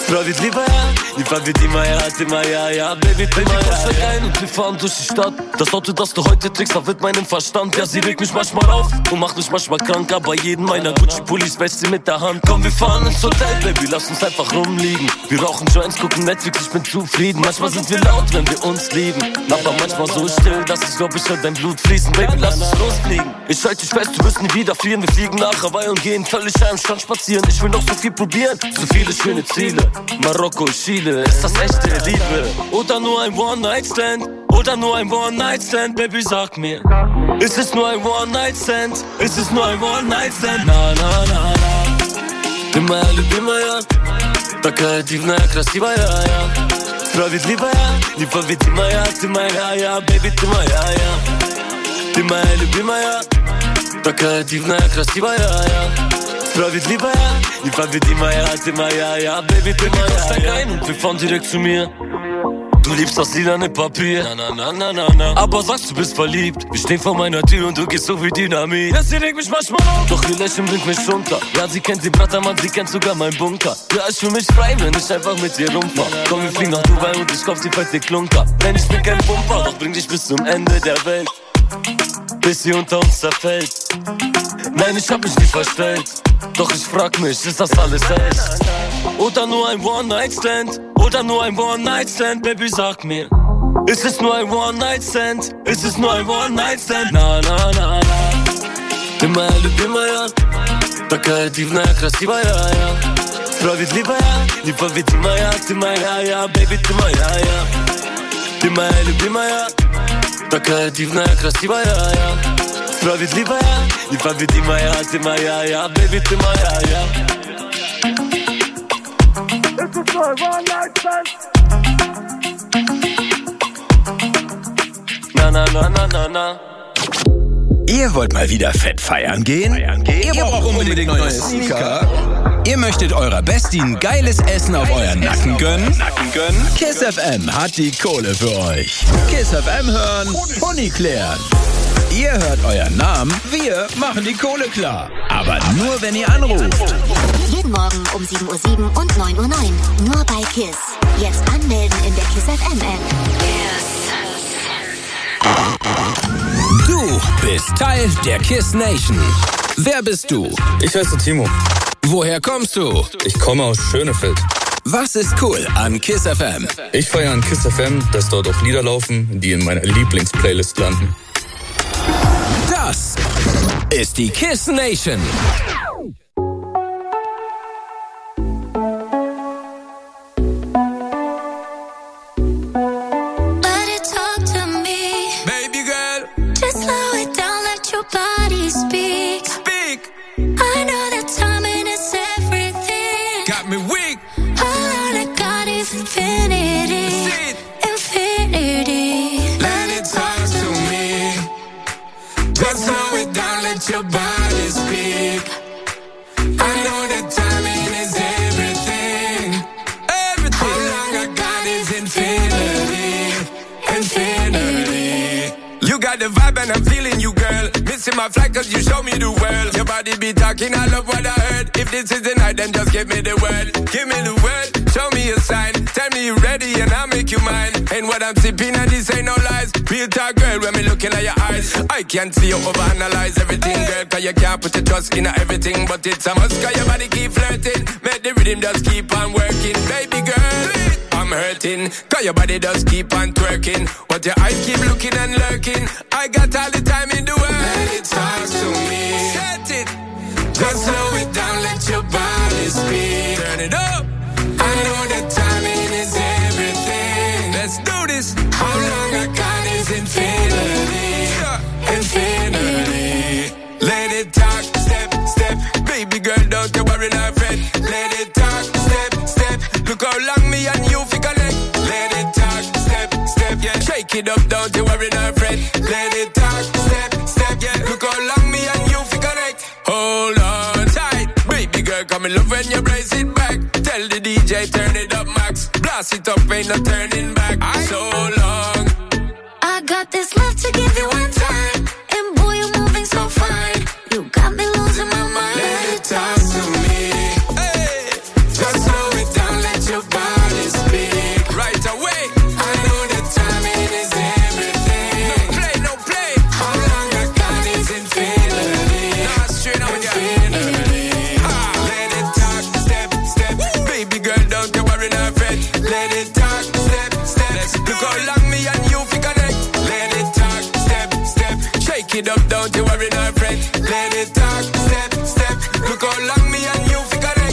Frau wird lieber wird immer ja, Baby, steig ein und wir fahren durch die Stadt. Das Auto, das du heute trägst, verwirrt meinen Verstand. Ja, sie regt mich manchmal auf und macht mich manchmal krank. Aber jeden meiner Gucci-Pullis wäscht sie mit der Hand. Komm, wir fahren ins Hotel, Baby, lass uns einfach rumliegen. Wir rauchen Joints, gucken Netflix, ich bin zufrieden. Manchmal sind wir laut, wenn wir uns lieben, aber manchmal so still, dass ich glaub, ich hör dein Blut fließen. Baby, lass uns losfliegen. Ich halte dich fest, du wirst nie wieder frieren. Wir fliegen nach Hawaii und gehen völlig am Strand spazieren. Ich will noch so viel probieren, so viele schöne Ziele. Marokko, Chile, ist das echte Liebe? Oder nur ein One-Night-Stand? Oder nur ein One-Night-Stand? Baby, sag mir, ist es nur ein One-Night-Stand? Ist es nur ein One-Night-Stand? Na, na, na, na. Immer ja. Такая дивная, красивая, я. Frau wird lieber wird immer ja, Baby, ты моя, я. Ты моя любимая, такая дивная, красивая, я. Frau wird lieber wird immer ja, Baby, ты моя, ja. Steig ein und wir fahren direkt zu mir. Du liebst das lilane Papier, na. Aber sagst, du bist verliebt. Wir stehen vor meiner Tür und du gehst so wie Dynamit. Ja, sie regt mich manchmal auf, doch ihr Lächeln bringt mich runter. Ja, sie kennt den Brattermann, sie kennt sogar meinen Bunker. Ja, ich fühl mich frei, wenn ich einfach mit ihr rumfahr. Komm, wir fliegen nach Dubai und ich kauf die fette Klunker. Denn ich bin kein Pumper, doch bring dich bis zum Ende der Welt, bis sie unter uns zerfällt. Nein, ich hab mich nicht verstellt, doch ich frag mich, ist das alles echt? Oder nur ein One-Night-Stand? Oder nur ein One-Night-Stand? Baby, sag mir, ist es nur ein One-Night-Stand? Ist es nur ein One-Night-Stand? Na, na, na, na. Immer ja. Такая дивная, красивая, я. Frau wird lieber wird immer ja, Baby, ты моя, я. Ты моя любимая, такая дивная, красивая, я. Frau wird lieber wird immer ja, Baby, ты моя, ja. Es ist nur ein One-Night-Stand. Na. Ihr wollt mal wieder fett feiern gehen? Ihr braucht unbedingt neue Sneaker? Ihr möchtet eurer Bestie ein geiles Essen auf euren Nacken gönnen? Kiss FM hat die Kohle für euch. Kiss FM hören, Pony klären. Ihr hört euren Namen, wir machen die Kohle klar. Aber nur, wenn ihr anruft. Jeden Morgen um 7:07 Uhr und 9:09 Uhr. Nur bei KISS. Jetzt anmelden in der KISS FM App. Du bist Teil der KISS Nation. Wer bist du? Ich heiße Timo. Woher kommst du? Ich komme aus Schönefeld. Was ist cool an KISS FM? Ich feiere an KISS FM, dass dort auch Lieder laufen, die in meiner Lieblingsplaylist landen. Das ist die KISS Nation. Body speak. I know that timing is everything. Got me weak. All I got is infinity. Let it talk to me. Just slow it down, let your body speak. I know that timing is everything. All I got is infinity. You got the vibe and I'm feeling you, girl. Missing my flight cause you show me the world. Your body be talking, I love what I heard. If this is the night, then just give me the word. Give me the word, show me a sign. Tell me you ready and I'll make you mine. Ain't what I'm sipping and this ain't no lies. Real talk, girl, when me looking at your eyes. I can't see you overanalyze everything, girl. Cause you can't put your trust in everything. But it's a must cause your body keep flirting. Make the rhythm just keep on working. Baby girl, I'm hurting. Cause your body just keep on twerking. But your eyes keep looking and lurking. I got all the time in the world. Let it talk to me. Set it. Just slow it down, let your body speak. Turn it up. I know that timing is everything. Let's do this. How long I got is infinity. Infinity. Let it talk, step, step. Baby girl, don't you worry, not fret. Let it talk, step, step. Look how long me and you fi connect. Let it talk, step, step, yeah. Shake it up, don't you worry, not fret. Let it talk, step, step, yeah. Look how long me and you fi connect. Hold on tight, baby girl, come in love when you brace it back. Tell the DJ turn it up max. Blast it up, ain't no turning back. So long. I got this love to give you one time. And boy, you're moving so fine. You got me losing my mind. Let it talk to me. Hey. Just slow it down, let your don't you worry, no friend. Let it talk, step, step. Look how long me and you fi connect.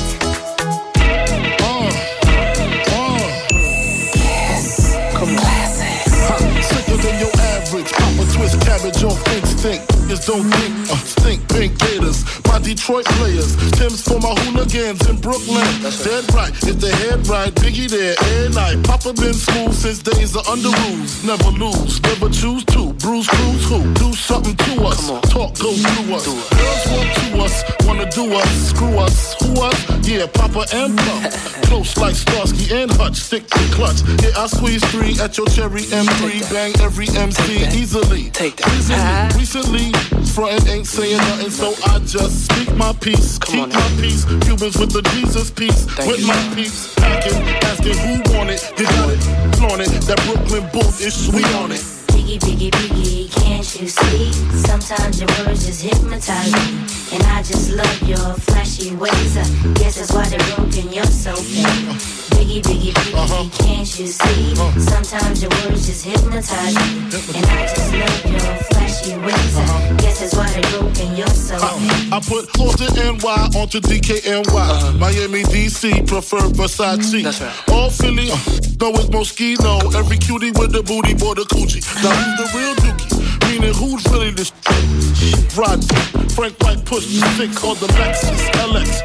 Come on. Sicker than your average. Pop a twist cabbage off instinct. Just don't think, stink pink gators. My Detroit players. Tim's for my hooligans in Brooklyn. Dead right, if the head right, Biggie there every night. Papa been smooth since days of under rules. Never lose, never choose to. Bruise, cruise, who? Do something to us. Talk, go through us. Girls want to us, wanna do us. Screw us, who us? Yeah, Papa and Plum. Close like Starsky and Hutch, stick to clutch. Yeah, I squeeze 3 at your cherry M3. Bang every MC easily. Recently, frontin' ain't saying nothing, so I just speak my peace. Keep my peace. Cubans with the Jesus peace. With my peace. Packing, asking who want it. You got it, flaunt it. That Brooklyn boot is sweet on it. Biggie, biggie, biggie, can't you see? Sometimes your words just hypnotize me. And I just love your flashy ways. Guess that's why they're broken, you're so fake. Biggie, biggie, biggie, can't you see? Sometimes your words just hypnotize me. And I just love your flashy ways. Guess that's why they're broken, you're so fake. I put Austin NY onto DKNY. Miami, DC, prefer Versace. That's right. All Philly, know it's Moschino. Every cutie with the booty, boy, the coochie. Now who's the real dookie? Meaning who's really this Rod Frank White push the 6 on the Lexus LX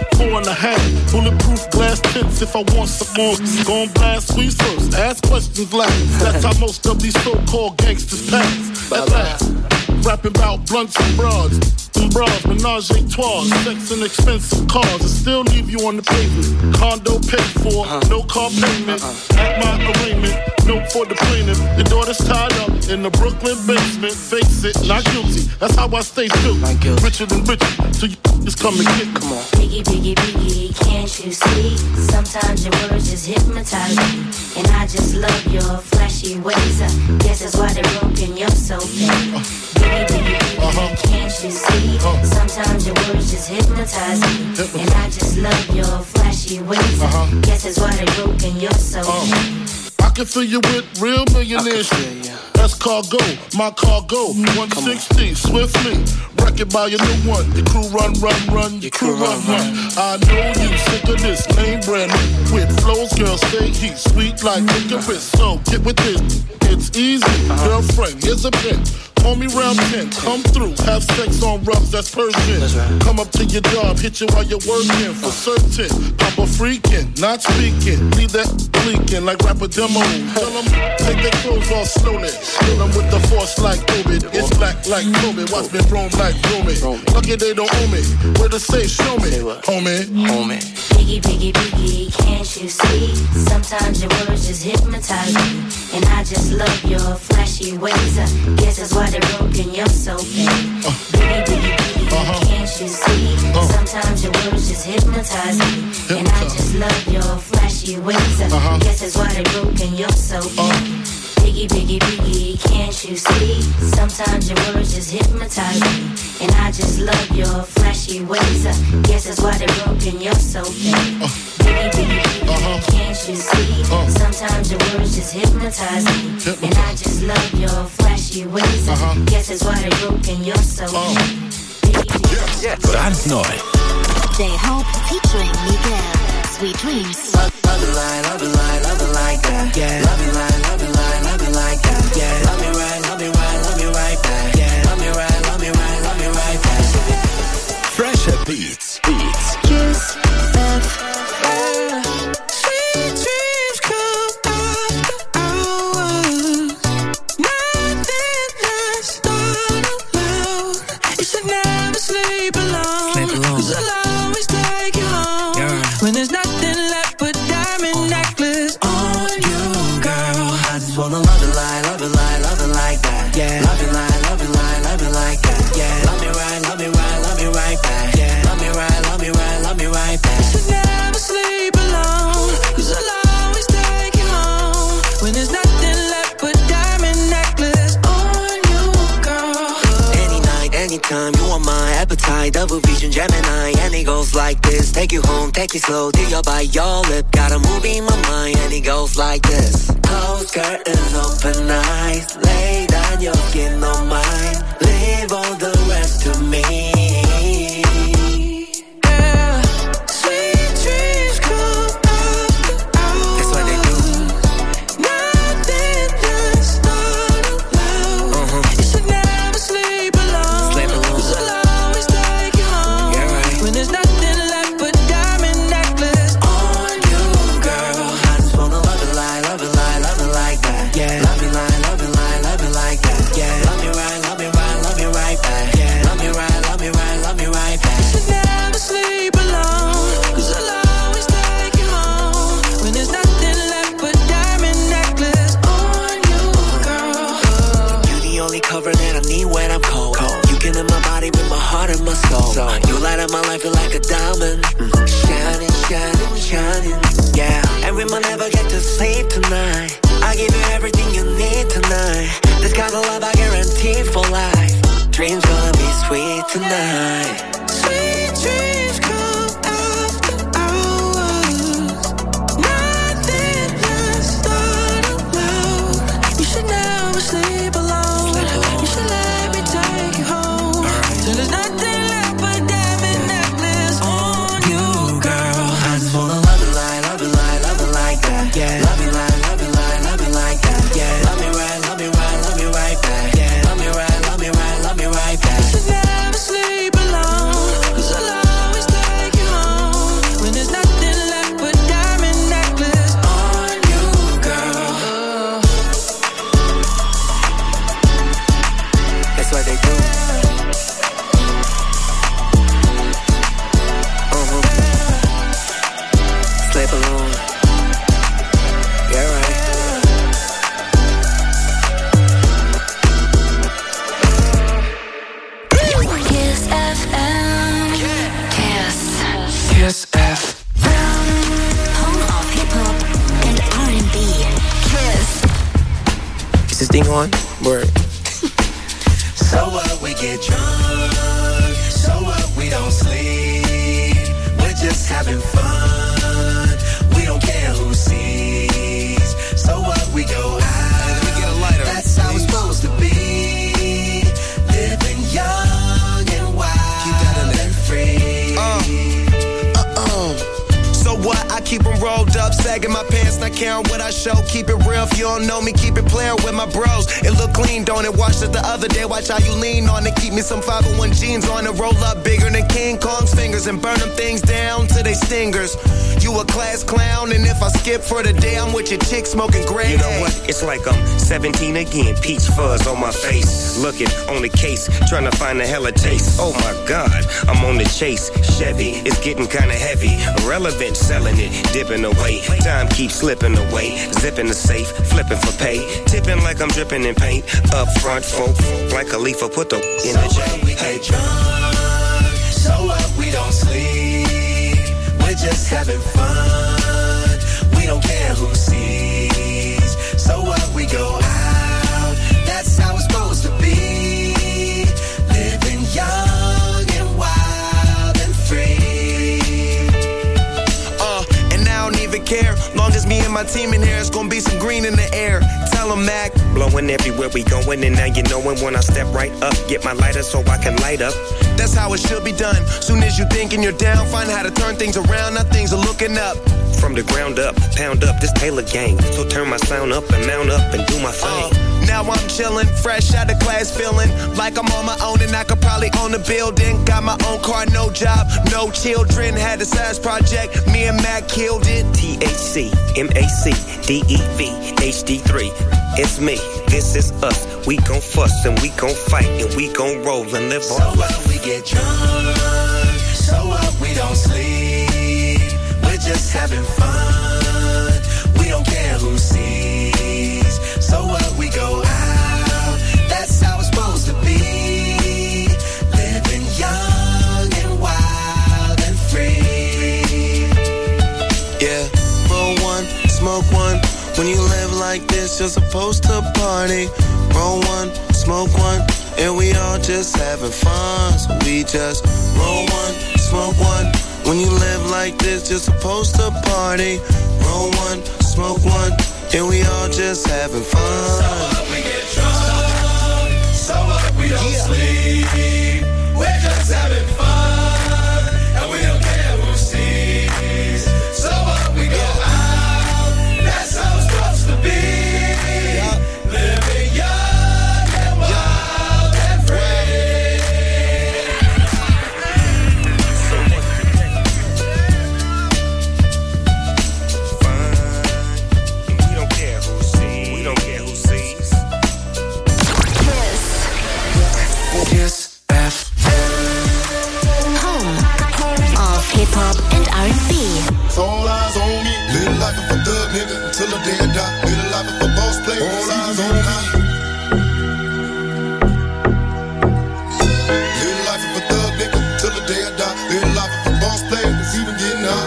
4.5 bulletproof glass tints. If I want some more, gon' blast squeeze first. Ask questions last. That's how most of these so-called gangsters pass. At last, rapping about blunts and broads. Bras, menage a trois, sex and expensive cars, and still leave you on the pavement. Condo paid for, no car payment. At my arraignment, note for the plaintiff. The daughter's tied up in the Brooklyn basement. Face it, not guilty. That's how I stay still. Richer than richer, so you just come and get. Come on. Biggie, biggie, biggie, can't you see? Sometimes your words just hypnotize me. And I just love your flashy ways. Guess that's why they're broken, you're so fake. Biggie, biggie, biggie, can't you see? Sometimes your words just hypnotize me. And I just love your flashy ways. Guess that's why they're broken, you're so fake. I can fill you with real millionaires. That's cargo, my cargo. 160, swiftly. Wreck it by your new one. Your crew run. Your crew run. I know you sick of this name brand with flows, girl, stay heat. Sweet like licorice. So get with this. It's easy. Girlfriend, here's a pin. Call me round 10, come through, have sex on rubs, that's Persian. Come up to your job, hit you while you're working, for certain. Papa freaking, not speaking, leave that leaking like rapper demo. Tell them, take their clothes off slowly. Kill them with the force like COVID. It's black like COVID, watch me roam like Romy. Lucky they don't owe me, where to say, show me, homie. Biggie, biggie, biggie, can't you see? Sometimes your words just hypnotize me. And I just love your flashy ways. Guess that's why they're broken, you're so fake. Biggie, biggie, biggie, can't you see? Sometimes your words just hypnotize me. And I just love your flashy ways. Guess that's why they're broken, you're so fake. Biggie, biggie, biggie, can't you see? Sometimes your words just hypnotize me. And I just love your flashy ways. Guess that's why they're broken, you're so fake. Biggie, biggie, biggie, can't you see? Sometimes your words just hypnotize me. And I just love your flashy ways. Guess that's why they're broken, you're so fake. Brandneu. J-Hope featuring Miguel. Sweet dreams. Love it like that. Yeah. Love it like that. Yeah. Love me right back. Yeah. Love me right back. Fresher Beats. Kiss F. Sweet dreams come after hours. Nothing lasts all alone. You should never sleep alone. 'Cause I'll always take you home. When there's nothing left but diamond necklace on you, girl. I just wanna love it like that. Yeah. Love it like that. Yeah. Love me right back. Yeah. Love me right back. You should never sleep alone. 'Cause I'll always take you home. When there's nothing left but diamond necklace on you, girl. Any night, anytime, you are my appetite. Double vision, Gemini, and it goes like this. Take you home, take it slow, till you're by your lip. Got a movie in my mind, and it goes like this. Close curtains, open eyes. Lay down your skin on mine. leave all the rest to me. You light up my life, you're like a diamond. Shining, shining, shining. Yeah, and we might never get to sleep tonight. I give you everything you need tonight. This kind of love I guarantee for life. Dreams gonna be sweet tonight. Sweet dreams come after hours. Nothing lasts not alone. You should never sleep alone. You should let me take you home. Till there's nothing yeah. Love me right, love me right, love me like that. Yeah. Love me right, love me right, love me right back. Yeah. Love me right, love me right, love me right back. You should never sleep alone, 'cause I'll always take you home. When there's nothing left but diamond necklace on you, girl. That's what they do. Sleep alone. Kiss FM. Home of hip-hop and R&B. Kiss. Is this thing on? Word. So what, we get drunk. So what, we don't sleep. We're just having fun. We don't care who sees. So what, we go out. Let me get a lighter. That's how it's supposed to be. Living young and wild. Keep that in and free. So what? I keep them rolled up, sagging my pants, not caring what I show. Keep it real, if you don't know me, keep it playing with my bros. It look clean, don't it? Watched it the other day, watch how you lean on it. Keep me some 501 jeans on it, roll up bigger than King Kong's fingers and burn them things down to they stingers. You a class clown, and if I skip for the day, I'm with your chick smoking gray. You know what? It's like I'm 17 again, peach fuzz on my face. Looking on the case, trying to find a hella taste. Oh my God, I'm on the chase. Chevy, it's getting kinda heavy. Irrelevant, selling it, dipping away. Time keeps slipping away. Zipping the safe, flipping for pay. Tipping like I'm dripping in paint. Up front, folk, like a leaf, put the in the J. We get drunk. So what, we don't sleep. We're just having fun. We don't care who sees. So what, we go out. That's how it's supposed to be. Living young and wild and free. And I don't even care. Long as me and my team in here, it's gonna be some green in the air. Tell them, Mac. Blowing everywhere we going, and now you knowin' when I step right up. Get my lighter so I can light up. That's how it should be done. Soon as you thinking you're down, find how to turn things around. Now things are looking up. From the ground up, pound up this Taylor gang. So turn my sound up and mount up and do my thing. Now I'm chillin', fresh out of class, feeling like I'm on my own and I could probably own a building. Got my own car, no job, no children. Had a size project, me and Mac killed it. THC, MAC, DEV, HD3. It's me, this is us. We gon' fuss and we gon' fight and we gon' roll and live so our life. So we get drunk. So what, we don't sleep. We're just having fun. We don't care who sees. So what, we go out. That's how it's supposed to be. Living young and wild and free. Yeah, roll one, smoke one. When you live like this, you're supposed to party. Roll one, smoke one, and we all just having fun. So we just roll one, smoke one. When you live like this, you're supposed to party. Roll one, smoke one, and we all just having fun. So what, we get drunk. So what, We don't sleep, we're just having fun, and we don't care who sees. So what we go out, that's how it's supposed to be. Living young and wild and free. Fun, and we don't care who sees. We don't care who sees. Kiss FM, home of hip hop and R&B. All eyes on me. Little life of a thug nigga until the day I die. Little life of a boss player. All eyes on me. Little life of a thug nigga until the day I die. Little life of a boss player that's even getting high.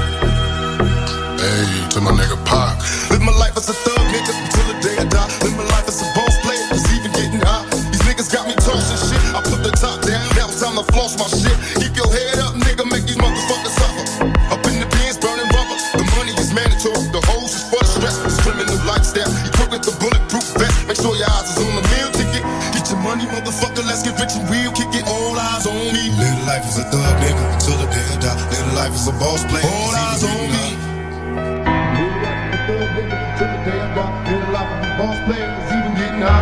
Hey, to my nigga Pac. Live my life as a thug nigga until the day I die. Live my life as a boss player that's even getting high. These niggas got me tossing shit. I put the top down. Now it's time to floss my shit. Keep your head up, nigga. Make these motherfuckers suffer. Up in the bins, burning rubber. The money is mandatory. The hose is for the stress. It's criminal lifestyle. Equipped with the bulletproof vest. Make sure your eyes is on the meal ticket. Get your money, motherfucker. Let's get rich and real. Kick it. All eyes on me. Little life is a thug nigga until the day I die. Little life is a boss player. All eyes on me. Little life is a thug nigga until the day I die. Little life is a boss player that's even getting high.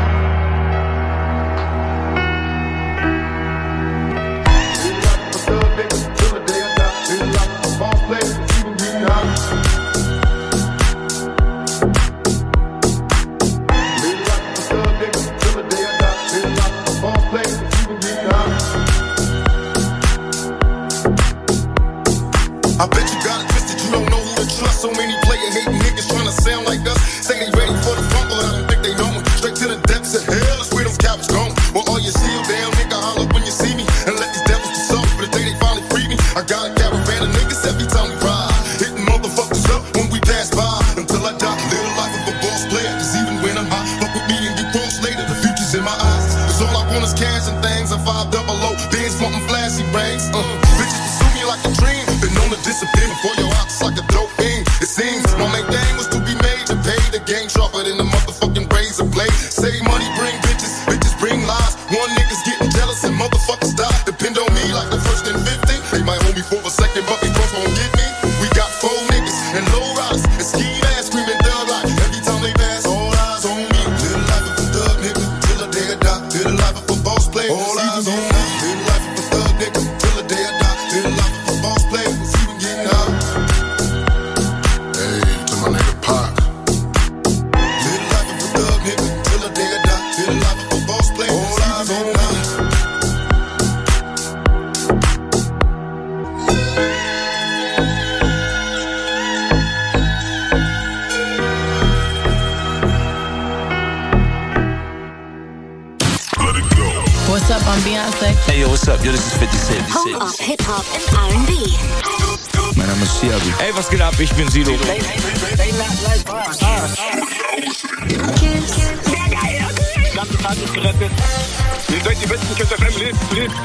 Little life is a thug nigga until the day I die. Little life is a boss player that's even getting high. Little life is a thug nigga until the day I die. Little life is a boss player that's even getting high. I bet you got it twisted, you don't know who to trust. So many player hating niggas trying to sound like us. Say they ready for the front, but I don't think they know it. Straight to the depths of hell, that's where those cowards going. Well, all you seal down, nigga, holler when you see me. And let these devils be sorry for the day they finally free me. I got a caravan of niggas every time we ride. Hitting motherfuckers up when we pass by. Until I die, live the life of a boss player. Cause even when I'm high, fuck with me and get cross later. The future's in my eyes. Cause all I want is cash and things. I'm 500, bands wanting flashy rings. Bitches pursue me like a dream. Been known to disappear before your ops like a dope fiend. It seems my main thing was to be made to pay the game sharper than the motherfucking razor blade. Save money, bring bitches, bitches bring lies. One nigga's getting jealous and motherfuckers die. Depend on me like the first and 50. They might hold me for a second, but they both won't get me. We got 4 niggas and low riders and ski ass screaming thug like every time they pass. All eyes on me. Little life of a thug nigga till the day I die. Little life of a boss player. All eyes on me. Little life of a thug nigga till the day I die. Little life of a boss player that's even getting high. Hey, to my nigga Pac. Little life of a thug nigga till the day I die. Little life of a boss player. All eyes on me. What's up, I'm Beyonce. Hey yo, what's up? Yo, this is 50 Cent. Home of hip hop and R&B. Mein Name ist Siabi. Ey, was geht ab? Ich bin Sido. Ihr seid die besten Kiss FM, lebt.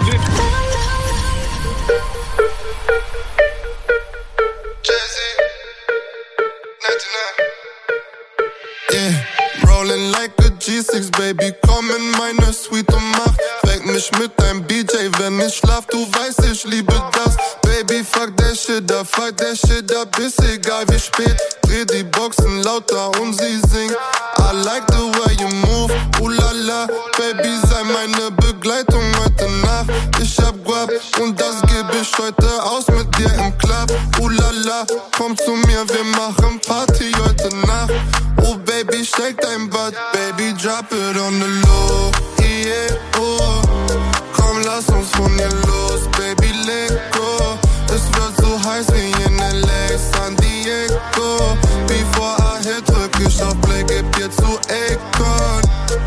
Yeah, rolling like a G6, Baby, komm in meine Suite und mach weck mich mit deinem BJ, wenn ich schlaf, du weißt, ich liebe das. Baby, fuck that shit up, ist egal wie spät. Dreh die Boxen lauter und sie singt. I like the way you move, ulala. Baby, sei meine Begleitung heute Nacht. Ich hab Guap und das geb ich heute aus mit dir im Club. Ulala, komm zu mir, wir machen Party heute Nacht. Oh Baby, shake dein Butt, Baby, drop it on the low. Yeah, oh, komm, lass uns von hier los, Baby, leg go. Es wird so heiß wie in LA, San Diego. Before I hit, drück ich auf Play, geb dir zu Akon.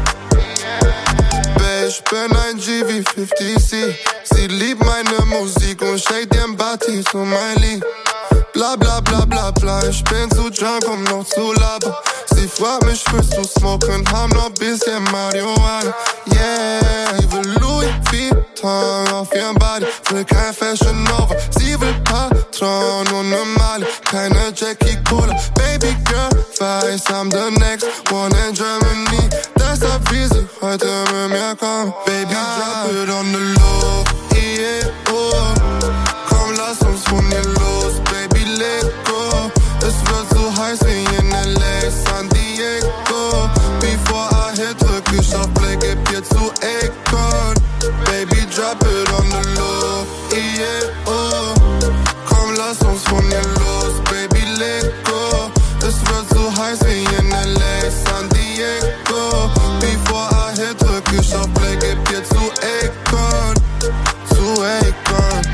Babe, ich bin ein G wie 50C. Sie liebt meine Musik und shake den Body zu mein Lied. Bla bla bla bla bla, ich bin zu drunk, um noch zu labern. Sie fragt mich, willst du smoken, haben noch bisschen Marihuana. Yeah, ich will Louis Vuitton auf ihrem Body, will kein Fashion Nova. Sie will Patron und ne Mali, keine Jackie Cola. Baby girl, weiß, I'm the next one in Germany. Deshalb will sie heute mit mir kommen. Baby, drop it on the low, yeah, oh. Komm, lass uns von hier los, Baby, let go. Es wird so heiß wie in LA, San Diego. Before I hit, drück ich auf Play, gib dir zu Akon. Baby, drop it on the low, yeah, oh. Komm, lass uns von hier los, Baby, let go. Es wird so heiß wie in LA, San Diego. Before I hit, drück ich auf Play, gib dir zu Akon. Zu Akon.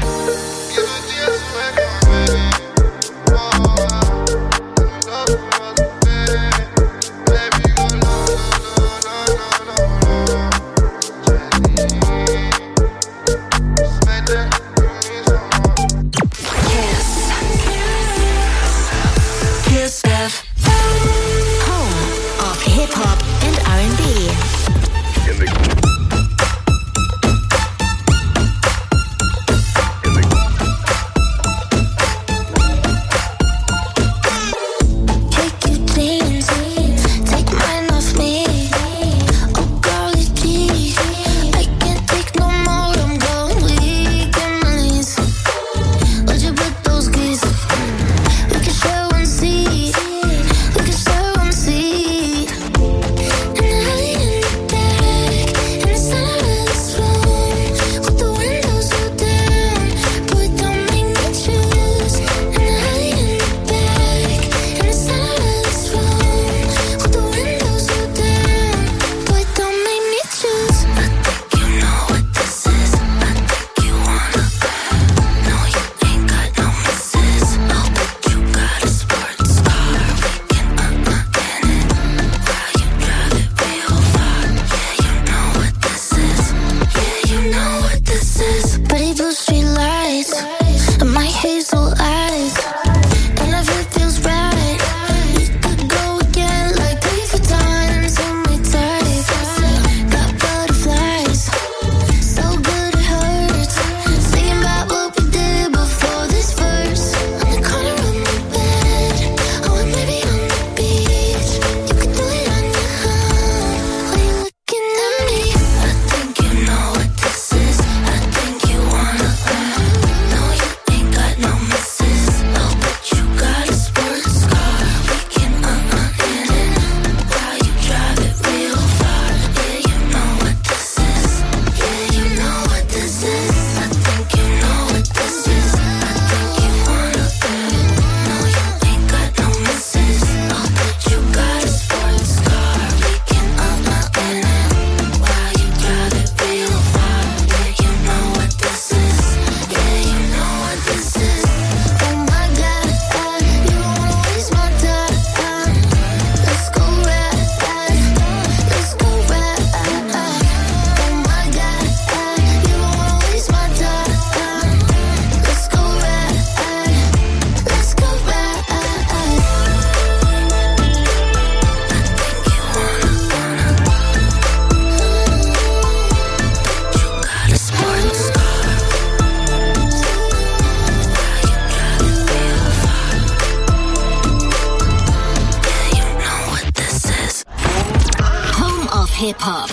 Hip-Hop.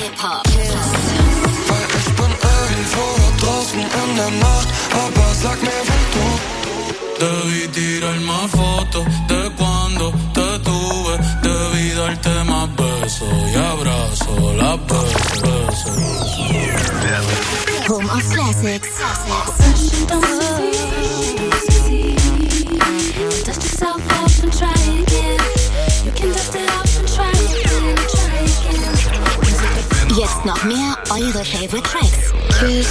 Weil ich bin irgendwo da draußen in der Nacht, aber sag mir, wo du. Debí tirar más fotos de cuando te tuve. Debí darte más besos y abrazos, las veces. Home of Classics. Dust yourself off and try again. You can dust it off and try again. Jetzt noch mehr eure Favorite Tracks. Kiss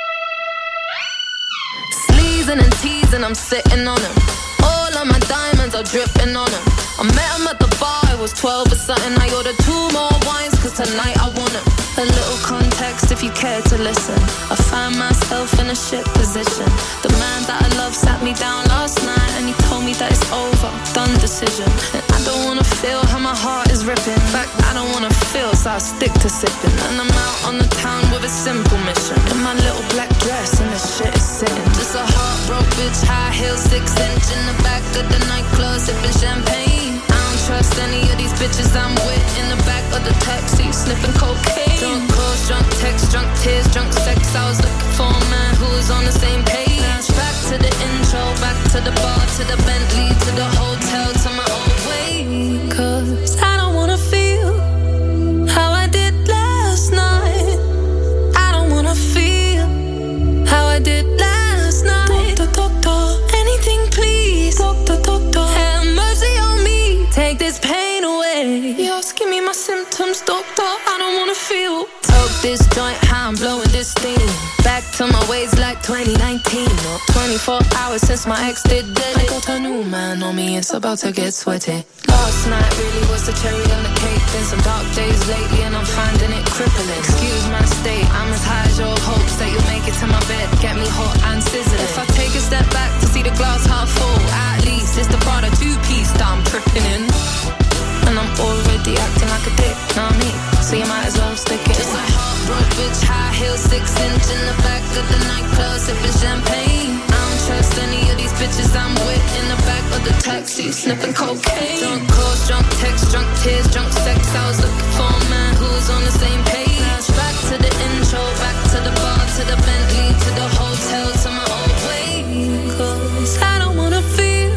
Sleezing and teasing, I'm sitting on them. All of my diamonds, are dripping on him. I met him at the bar, I was 12 or something. I ordered 2 more wines, cause tonight I want him. A little context if you care to listen. I find myself in a shit position. The man that I love sat me down last night and he told me that it's over, done decision. And I don't wanna feel how my heart is ripping. In fact, I don't wanna feel, so I stick to sipping. And I'm out on the town with a simple mission. In my little black dress and the shit is sitting. Just a heartbroken bitch, high heels, 6-inch in the back of the nightclub, sipping champagne. I don't trust any of these bitches I'm with. In the back of the taxi, sniffing cocaine. Drunk calls, drunk texts, drunk tears, drunk sex. I was looking for a man who was on the same page. Back to the intro, back to the bar, to the Bentley, to the hotel, to my old way. Cause I don't wanna feel how I did last night. I don't wanna feel how I did last night. Doctor, anything please. Doctor, have mercy on me. Take this pain away. You're asking me my symptoms, doctor. I don't wanna feel. Toke this joint, how I'm blowing this steam. Back to my ways like 2019. Or 24 hours since my ex did it. I got a new man on me, it's about to get sweaty. Last night really was the cherry on the cake. Been some dark days lately and I'm finding it crippling. Excuse my state, I'm as high as your hopes that you'll make it to my bed. Get me hot and sizzling. If I take a step back to see the glass half full, at least it's the Prada 2-piece that I'm tripping in. And I'm already acting like a dick, know what I mean? So you might as well stick it. It's a heartbroken bitch, high heels, 6-inch in the back of the nightclub, sipping champagne. I don't trust any of these bitches I'm with. In the back of the taxi, sniffing cocaine. Drunk calls, drunk texts, drunk tears, drunk sex. I was looking for a man who was on the same page. Back to the intro, back to the bar, to the Bentley, to the hotel, to my old way. Cause I don't wanna feel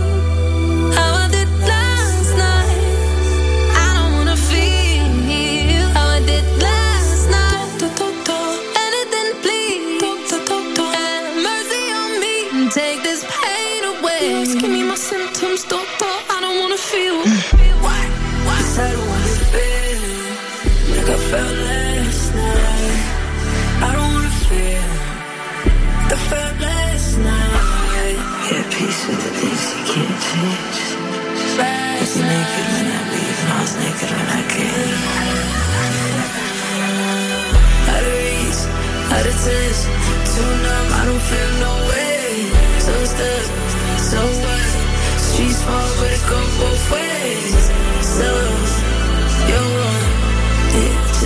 how I did last night. I don't wanna feel how I did last night. Doctor, anything please. Doctor, have mercy on me. Take this pain away. Give me my symptoms, doctor. I don't wanna feel. What? I don't wanna feel like I felt last night. I don't wanna feel like I felt last night. Get peace with the things you can't change. I was naked when I leave, and I was naked when I came. Out of reach, out of touch, too numb, I don't feel no way. So stuck, so what? Streets small, but